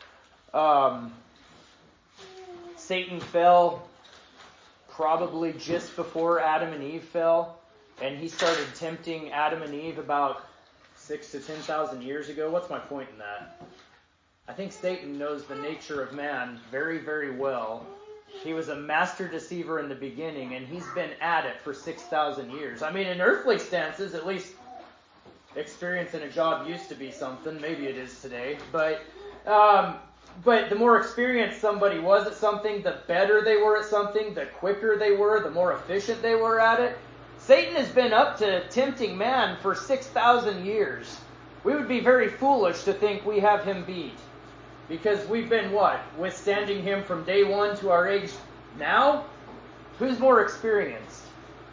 Satan fell probably just before Adam and Eve fell, and he started tempting Adam and Eve about 6,000 to 10,000 years ago. What's my point in that? I think Satan knows the nature of man very, very well. He was a master deceiver in the beginning, and he's been at it for 6,000 years. I mean, in earthly stances, at least experience in a job used to be something. Maybe it is today. But the more experienced somebody was at something, the better they were at something, the quicker they were, the more efficient they were at it. Satan has been up to tempting man for 6,000 years. We would be very foolish to think we have him beat. Because we've been what? Withstanding him from day one to our age now? Who's more experienced?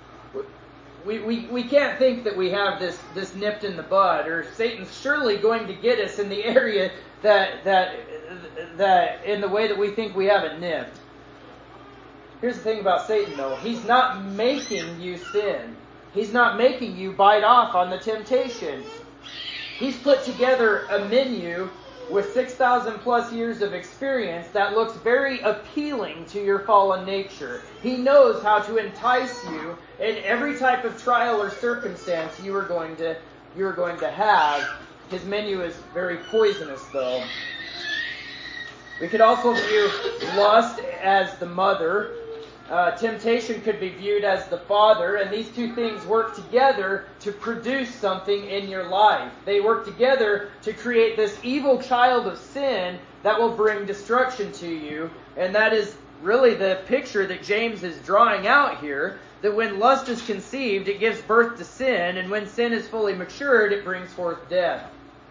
We can't think that we have this nipped in the bud, or Satan's surely going to get us in the area that in the way that we think we have it nipped. Here's the thing about Satan, though. He's not making you sin. He's not making you bite off on the temptation. He's put together a menu with 6,000 plus years of experience that looks very appealing to your fallen nature. He knows how to entice you in every type of trial or circumstance you are going to have. His menu is very poisonous, though. We could also view lust as the mother. Temptation could be viewed as the father, and these two things work together to produce something in your life. They work together to create this evil child of sin that will bring destruction to you, and that is really the picture that James is drawing out here, that when lust is conceived, it gives birth to sin, and when sin is fully matured, it brings forth death.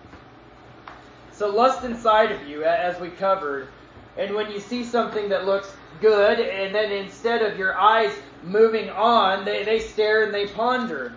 So lust inside of you, as we covered, and when you see something that looks good, and then instead of your eyes moving on, they stare and they ponder.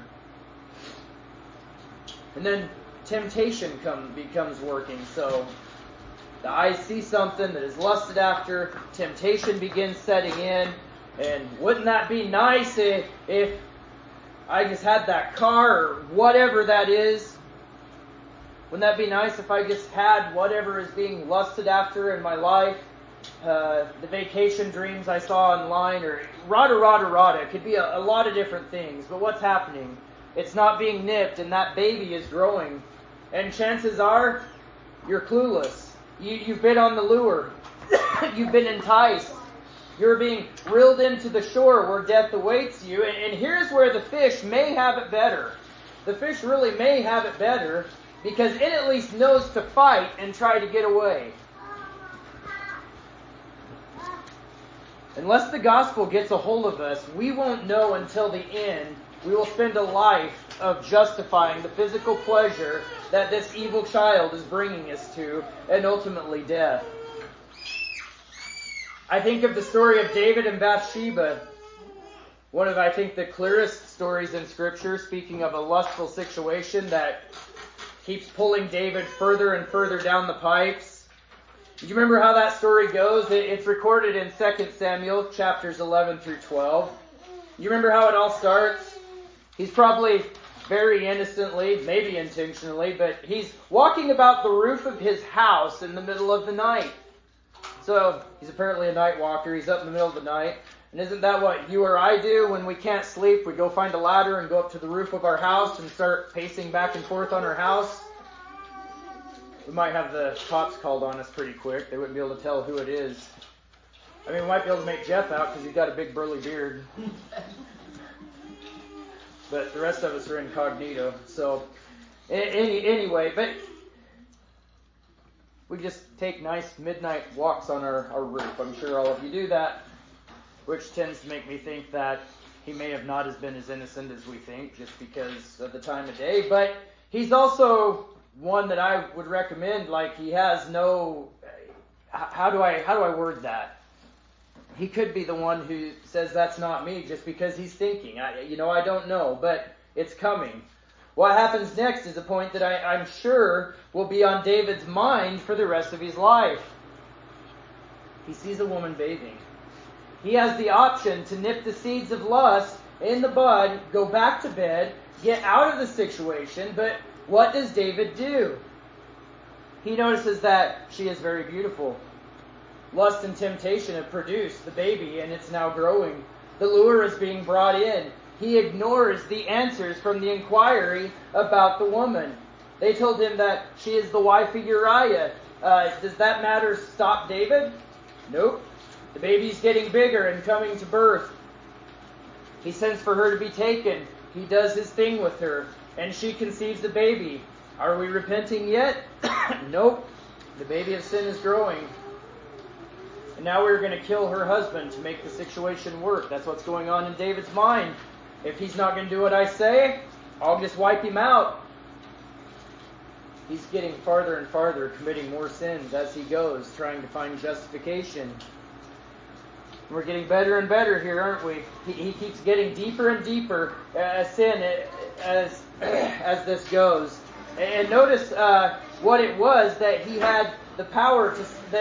And then temptation becomes working. So the eyes see something that is lusted after, temptation begins setting in, and wouldn't that be nice if I just had that car or whatever that is? Wouldn't that be nice if I just had whatever is being lusted after in my life? The vacation dreams I saw online, or rada. It could be a lot of different things. But what's happening? It's not being nipped, and that baby is growing. And chances are, you're clueless. You've been on the lure. You've been enticed. You're being reeled into the shore where death awaits you. And here's where the fish may have it better. The fish really may have it better, because it at least knows to fight and try to get away. Unless the gospel gets a hold of us, we won't know until the end. We will spend a life of justifying the physical pleasure that this evil child is bringing us to, and ultimately death. I think of the story of David and Bathsheba, one of, I think, the clearest stories in Scripture, speaking of a lustful situation that keeps pulling David further and further down the pipes. Do you remember how that story goes? It's recorded in 2 Samuel chapters 11 through 12. You remember how it all starts? He's probably very innocently, maybe intentionally, but he's walking about the roof of his house in the middle of the night. So he's apparently a night walker. He's up in the middle of the night. And isn't that what you or I do when we can't sleep? We go find a ladder and go up to the roof of our house and start pacing back and forth on our house. We might have the cops called on us pretty quick. They wouldn't be able to tell who it is. I mean, we might be able to make Jeff out because he's got a big burly beard. But the rest of us are incognito. So, anyway, but we just take nice midnight walks on our roof. I'm sure all of you do that, which tends to make me think that he may have not been as innocent as we think, just because of the time of day. But he's also one that I would recommend. Like, he has no. How do I word that? He could be the one who says that's not me, just because he's thinking. I don't know, but it's coming. What happens next is a point that I'm sure will be on David's mind for the rest of his life. He sees a woman bathing. He has the option to nip the seeds of lust in the bud, go back to bed, get out of the situation, but what does David do? He notices that she is very beautiful. Lust and temptation have produced the baby, and it's now growing. The lure is being brought in. He ignores the answers from the inquiry about the woman. They told him that she is the wife of Uriah. Does that matter stop David? Nope. The baby's getting bigger and coming to birth. He sends for her to be taken. He does his thing with her, and she conceives a baby. Are we repenting yet? Nope. The baby of sin is growing. And now we're going to kill her husband to make the situation work. That's what's going on in David's mind. If he's not going to do what I say, I'll just wipe him out. He's getting farther and farther, committing more sins as he goes, trying to find justification. We're getting better and better here, aren't we? He keeps getting deeper and deeper sin as this goes. And notice what it was that he had the power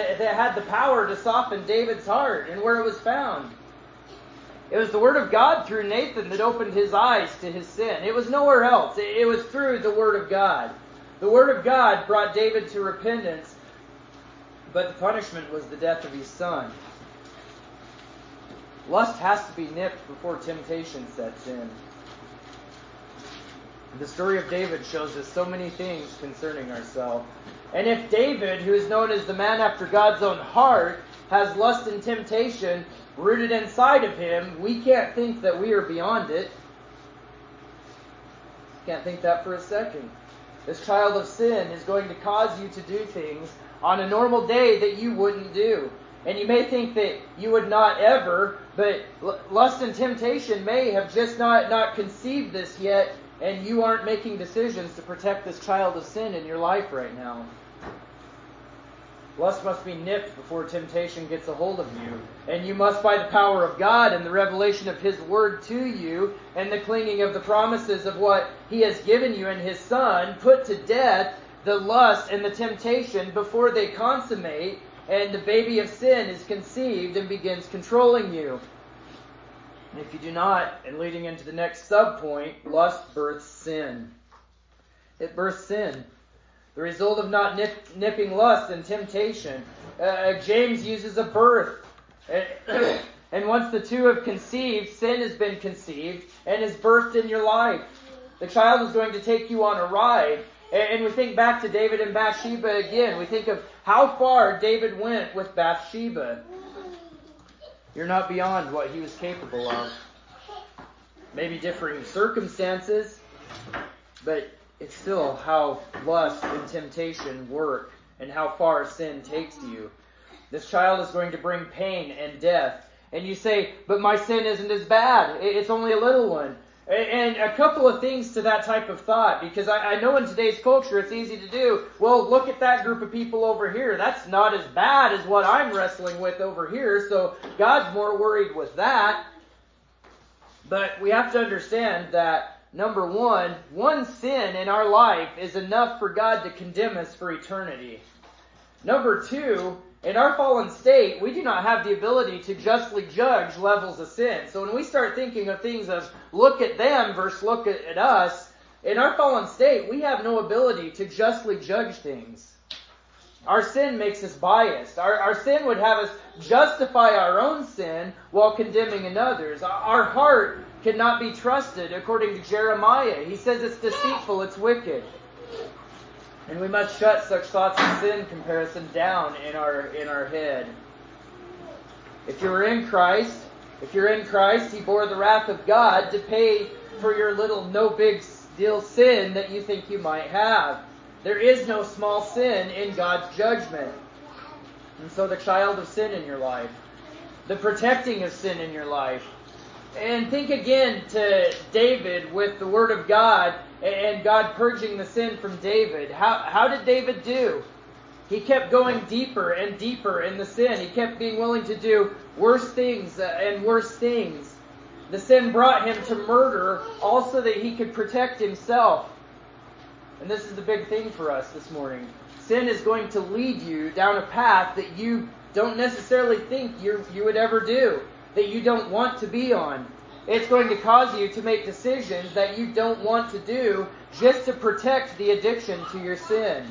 to soften David's heart, and where it was found. It was the Word of God through Nathan that opened his eyes to his sin. It was nowhere else. It was through the Word of God. The Word of God brought David to repentance, but the punishment was the death of his son. Lust has to be nipped before temptation sets in. The story of David shows us so many things concerning ourselves. And if David, who is known as the man after God's own heart, has lust and temptation rooted inside of him, we can't think that we are beyond it. Can't think that for a second. This child of sin is going to cause you to do things on a normal day that you wouldn't do. And you may think that you would not ever, but lust and temptation may have just not conceived this yet, and you aren't making decisions to protect this child of sin in your life right now. Lust must be nipped before temptation gets a hold of you. And you must, by the power of God and the revelation of His Word to you, and the clinging of the promises of what He has given you in His Son, put to death the lust and the temptation before they consummate, and the baby of sin is conceived and begins controlling you. And if you do not, and leading into the next subpoint, lust births sin. It births sin. The result of not nipping lust and temptation. James uses a birth. And once the two have conceived, sin has been conceived and is birthed in your life. The child is going to take you on a ride. And we think back to David and Bathsheba again. We think of how far David went with Bathsheba. You're not beyond what he was capable of. Maybe differing circumstances, but it's still how lust and temptation work and how far sin takes you. This child is going to bring pain and death. And you say, but my sin isn't as bad. It's only a little one. And a couple of things to that type of thought, because I know in today's culture it's easy to do, well, look at that group of people over here. That's not as bad as what I'm wrestling with over here, so God's more worried with that. But we have to understand that, number one sin in our life is enough for God to condemn us for eternity. Number two, in our fallen state, we do not have the ability to justly judge levels of sin. So when we start thinking of things of look at them versus look at us, in our fallen state, we have no ability to justly judge things. Our sin makes us biased. Our sin would have us justify our own sin while condemning another's. Our heart cannot be trusted, according to Jeremiah. He says it's deceitful, it's wicked. And we must shut such thoughts of sin comparison down in our head. If you're in Christ, He bore the wrath of God to pay for your little no big deal sin that you think you might have. There is no small sin in God's judgment. And so the child of sin in your life, the protecting of sin in your life. And think again to David with the Word of God and God purging the sin from David. How did David do? He kept going deeper and deeper in the sin. He kept being willing to do worse things and worse things. The sin brought him to murder also that he could protect himself. And this is the big thing for us this morning. Sin is going to lead you down a path that you don't necessarily think you would ever do, that you don't want to be on. It's going to cause you to make decisions that you don't want to do just to protect the addiction to your sin.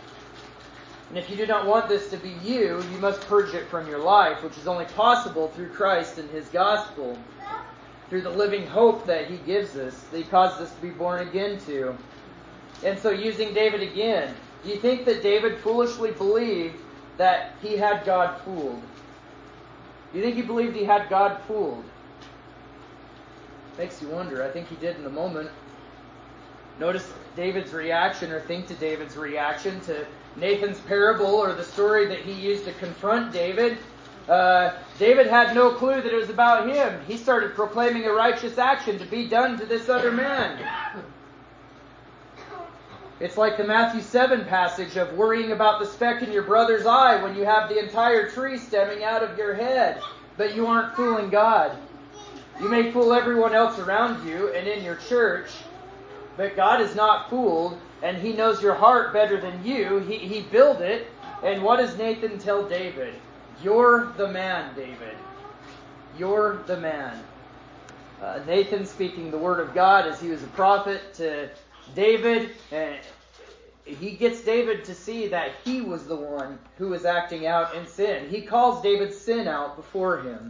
And if you do not want this to be you, you must purge it from your life, which is only possible through Christ and His gospel, through the living hope that He gives us, that He causes us to be born again to. And so using David again, do you think that David foolishly believed that he had God fooled? Do you think he believed he had God fooled? Makes you wonder. I think he did in the moment. Notice David's reaction, or think to David's reaction to Nathan's parable, or the story that he used to confront David. David had no clue that it was about him. He started proclaiming a righteous action to be done to this other man. It's like the Matthew 7 passage of worrying about the speck in your brother's eye when you have the entire tree stemming out of your head, but you aren't fooling God. You may fool everyone else around you and in your church, but God is not fooled, and He knows your heart better than you. He built it, and what does Nathan tell David? You're the man, David. You're the man. Nathan speaking the word of God as he was a prophet to David, and he gets David to see that he was the one who was acting out in sin. He calls David's sin out before him.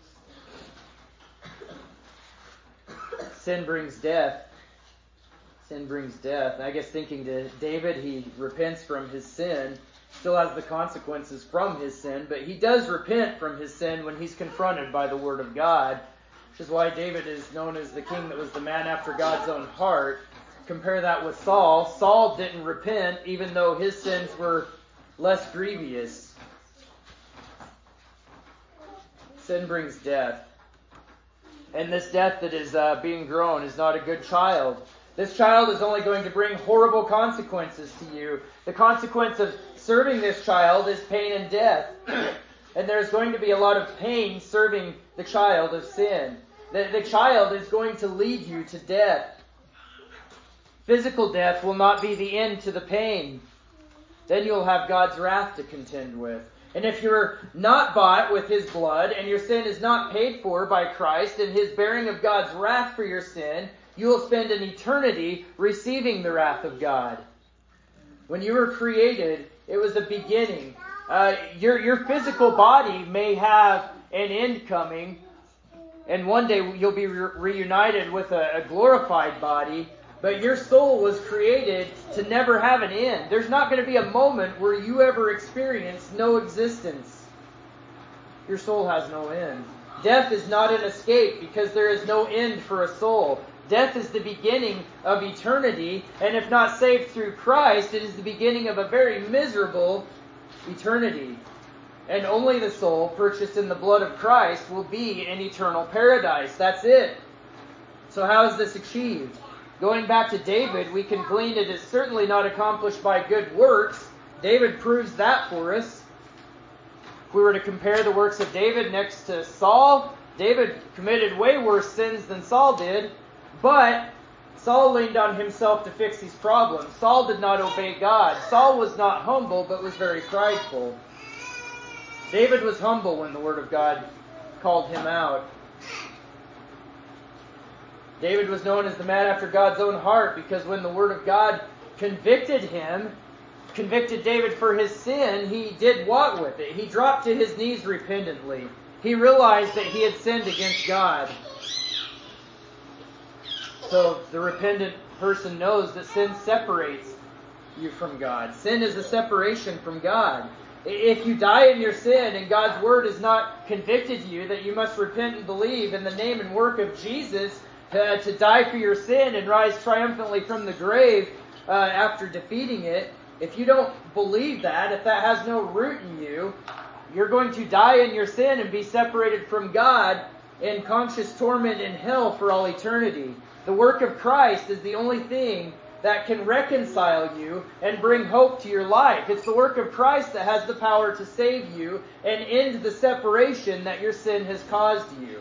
Sin brings death. Sin brings death. I guess thinking to David, he repents from his sin, still has the consequences from his sin, but he does repent from his sin when he's confronted by the Word of God, which is why David is known as the king that was the man after God's own heart. Compare that with Saul. Saul didn't repent even though his sins were less grievous. Sin brings death. And this death that is being grown is not a good child. This child is only going to bring horrible consequences to you. The consequence of serving this child is pain and death. And there's going to be a lot of pain serving the child of sin. The child is going to lead you to death. Physical death will not be the end to the pain. Then you'll have God's wrath to contend with. And if you're not bought with His blood, and your sin is not paid for by Christ and His bearing of God's wrath for your sin, you will spend an eternity receiving the wrath of God. When you were created, it was the beginning. Your physical body may have an end coming, and one day you'll be reunited with a glorified body. But your soul was created to never have an end. There's not going to be a moment where you ever experience no existence. Your soul has no end. Death is not an escape because there is no end for a soul. Death is the beginning of eternity, and if not saved through Christ, it is the beginning of a very miserable eternity. and only the soul purchased in the blood of Christ will be in eternal paradise. That's it. So how is this achieved? Going back to David, we can glean it is certainly not accomplished by good works. David proves that for us. If we were to compare the works of David next to Saul, David committed way worse sins than Saul did, but Saul leaned on himself to fix these problems. Saul did not obey God. Saul was not humble, but was very prideful. David was humble when the Word of God called him out. David was known as the man after God's own heart because when the Word of God convicted David for his sin, he did what with it? He dropped to his knees repentantly. He realized that he had sinned against God. So the repentant person knows that sin separates you from God. Sin is a separation from God. If you die in your sin and God's Word has not convicted you that you must repent and believe in the name and work of Jesus to die for your sin and rise triumphantly from the grave after defeating it, if you don't believe that, if that has no root in you, you're going to die in your sin and be separated from God in conscious torment in hell for all eternity. The work of Christ is the only thing that can reconcile you and bring hope to your life. It's the work of Christ that has the power to save you and end the separation that your sin has caused you.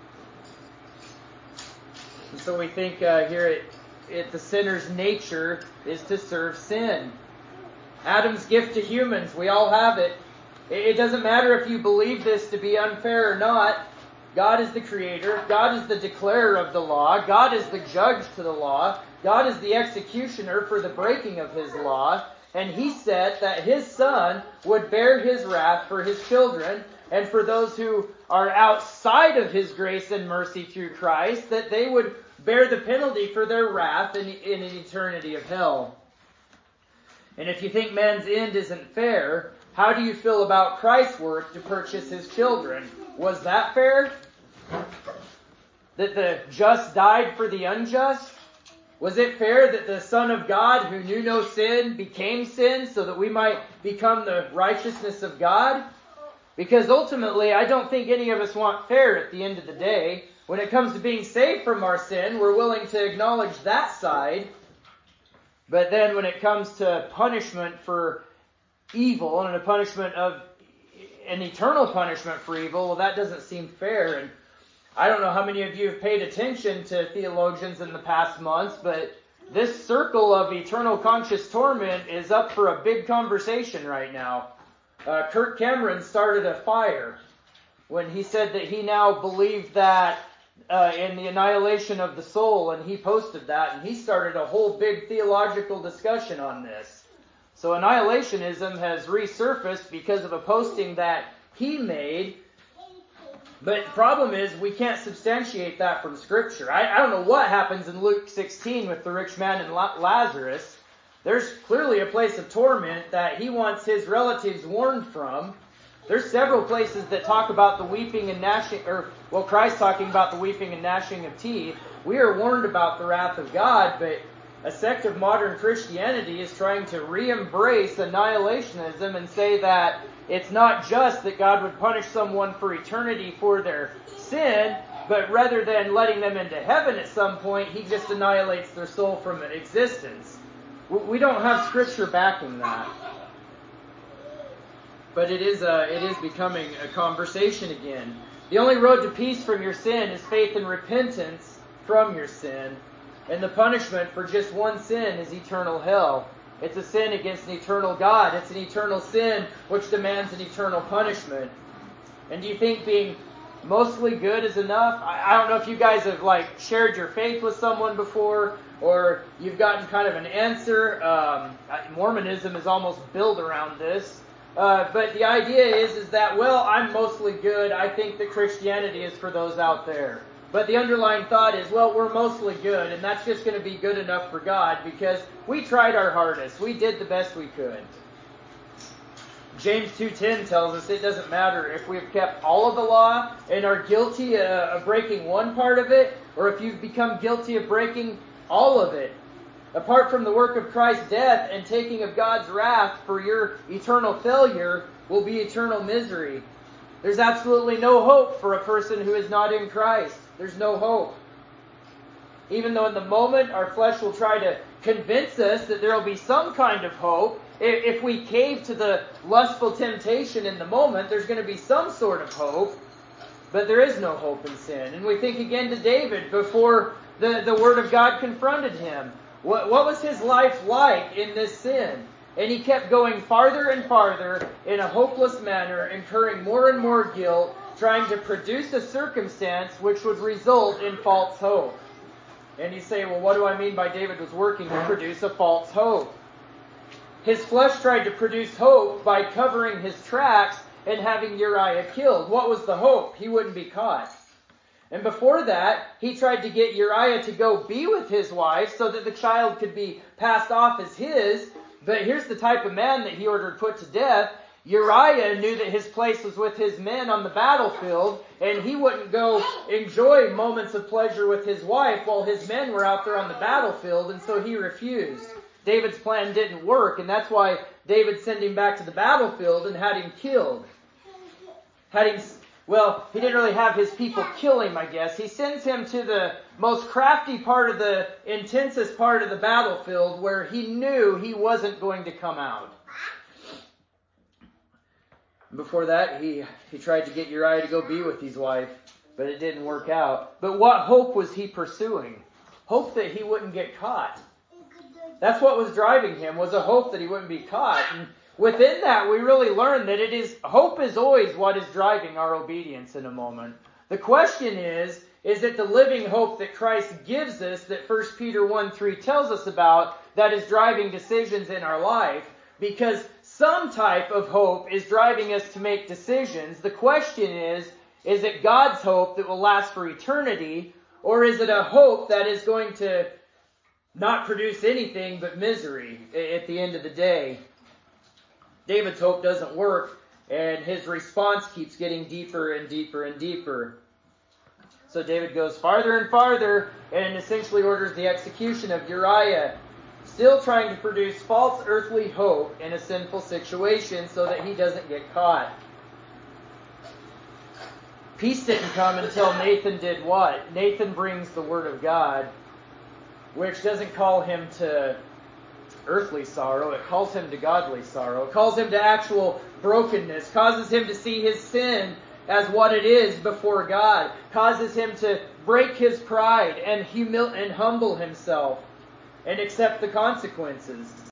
And so we think here the sinner's nature is to serve sin. Adam's gift to humans, we all have it. It doesn't matter if you believe this to be unfair or not. God is the creator. God is the declarer of the law. God is the judge to the law. God is the executioner for the breaking of His law. And He said that His Son would bear His wrath for His children and for those who are outside of His grace and mercy through Christ, that they would bear the penalty for their wrath in an eternity of hell. And if you think man's end isn't fair, how do you feel about Christ's work to purchase His children? Was that fair? That the just died for the unjust? Was it fair that the Son of God, who knew no sin, became sin so that we might become the righteousness of God? Because ultimately, I don't think any of us want fair at the end of the day. When it comes to being saved from our sin, we're willing to acknowledge that side. But then when it comes to punishment for evil and a punishment of an eternal punishment for evil, well, that doesn't seem fair. And I don't know how many of you have paid attention to theologians in the past months, but this circle of eternal conscious torment is up for a big conversation right now. Kirk Cameron started a fire when he said that he now believed that in the annihilation of the soul, and he posted that, and he started a whole big theological discussion on this. So annihilationism has resurfaced because of a posting that he made. But the problem is we can't substantiate that from Scripture. I don't know what happens in Luke 16 with the rich man and Lazarus. There's clearly a place of torment that he wants his relatives warned from. There's several places that talk about the weeping and gnashing, Christ talking about the weeping and gnashing of teeth. We are warned about the wrath of God, but a sect of modern Christianity is trying to re-embrace annihilationism and say that it's not just that God would punish someone for eternity for their sin, but rather than letting them into heaven at some point, He just annihilates their soul from existence. We don't have Scripture backing that. But it is becoming a conversation again. The only road to peace from your sin is faith and repentance from your sin. And the punishment for just one sin is eternal hell. It's a sin against an eternal God. It's an eternal sin which demands an eternal punishment. And do you think being mostly good is enough? I don't know if you guys have shared your faith with someone before, or you've gotten kind of an answer. Mormonism is almost built around this. But the idea is that, I'm mostly good. I think that Christianity is for those out there. But the underlying thought is, we're mostly good, and that's just going to be good enough for God because we tried our hardest. We did the best we could. James 2:10 tells us it doesn't matter if we've kept all of the law and are guilty of breaking one part of it, or if you've become guilty of breaking all of it. Apart from the work of Christ's death and taking of God's wrath for your eternal failure, will be eternal misery. There's absolutely no hope for a person who is not in Christ. There's no hope. Even though in the moment our flesh will try to convince us that there will be some kind of hope, if we cave to the lustful temptation in the moment, there's going to be some sort of hope, but there is no hope in sin. And we think again to David before the Word of God confronted him. What was his life like in this sin? And he kept going farther and farther in a hopeless manner, incurring more and more guilt, trying to produce a circumstance which would result in false hope. And you say, well, what do I mean by David was working to produce a false hope? His flesh tried to produce hope by covering his tracks and having Uriah killed. What was the hope? He wouldn't be caught. And before that, he tried to get Uriah to go be with his wife so that the child could be passed off as his. But here's the type of man that he ordered put to death. Uriah knew that his place was with his men on the battlefield, and he wouldn't go enjoy moments of pleasure with his wife while his men were out there on the battlefield, and so he refused. David's plan didn't work, and that's why David sent him back to the battlefield and had him killed. He didn't really have his people kill him, I guess. He sends him to the most crafty part of the intensest part of the battlefield where he knew he wasn't going to come out. Before that, he tried to get Uriah to go be with his wife, but it didn't work out. But what hope was he pursuing? Hope that he wouldn't get caught. That's what was driving him, was a hope that he wouldn't be caught. And within that, we really learn that hope is always what is driving our obedience in a moment. The question is it the living hope that Christ gives us that 1 Peter 1:3 tells us about that is driving decisions in our life? Because some type of hope is driving us to make decisions. The question is it God's hope that will last for eternity, or is it a hope that is going to not produce anything but misery at the end of the day? David's hope doesn't work, and his response keeps getting deeper and deeper and deeper. So David goes farther and farther and essentially orders the execution of Uriah, still trying to produce false earthly hope in a sinful situation so that he doesn't get caught. Peace didn't come until Nathan did what? Nathan brings the Word of God, which doesn't call him to earthly sorrow. It calls him to godly sorrow. It calls him to actual brokenness, causes him to see his sin as what it is before God, causes him to break his pride and humble himself and accept the consequences.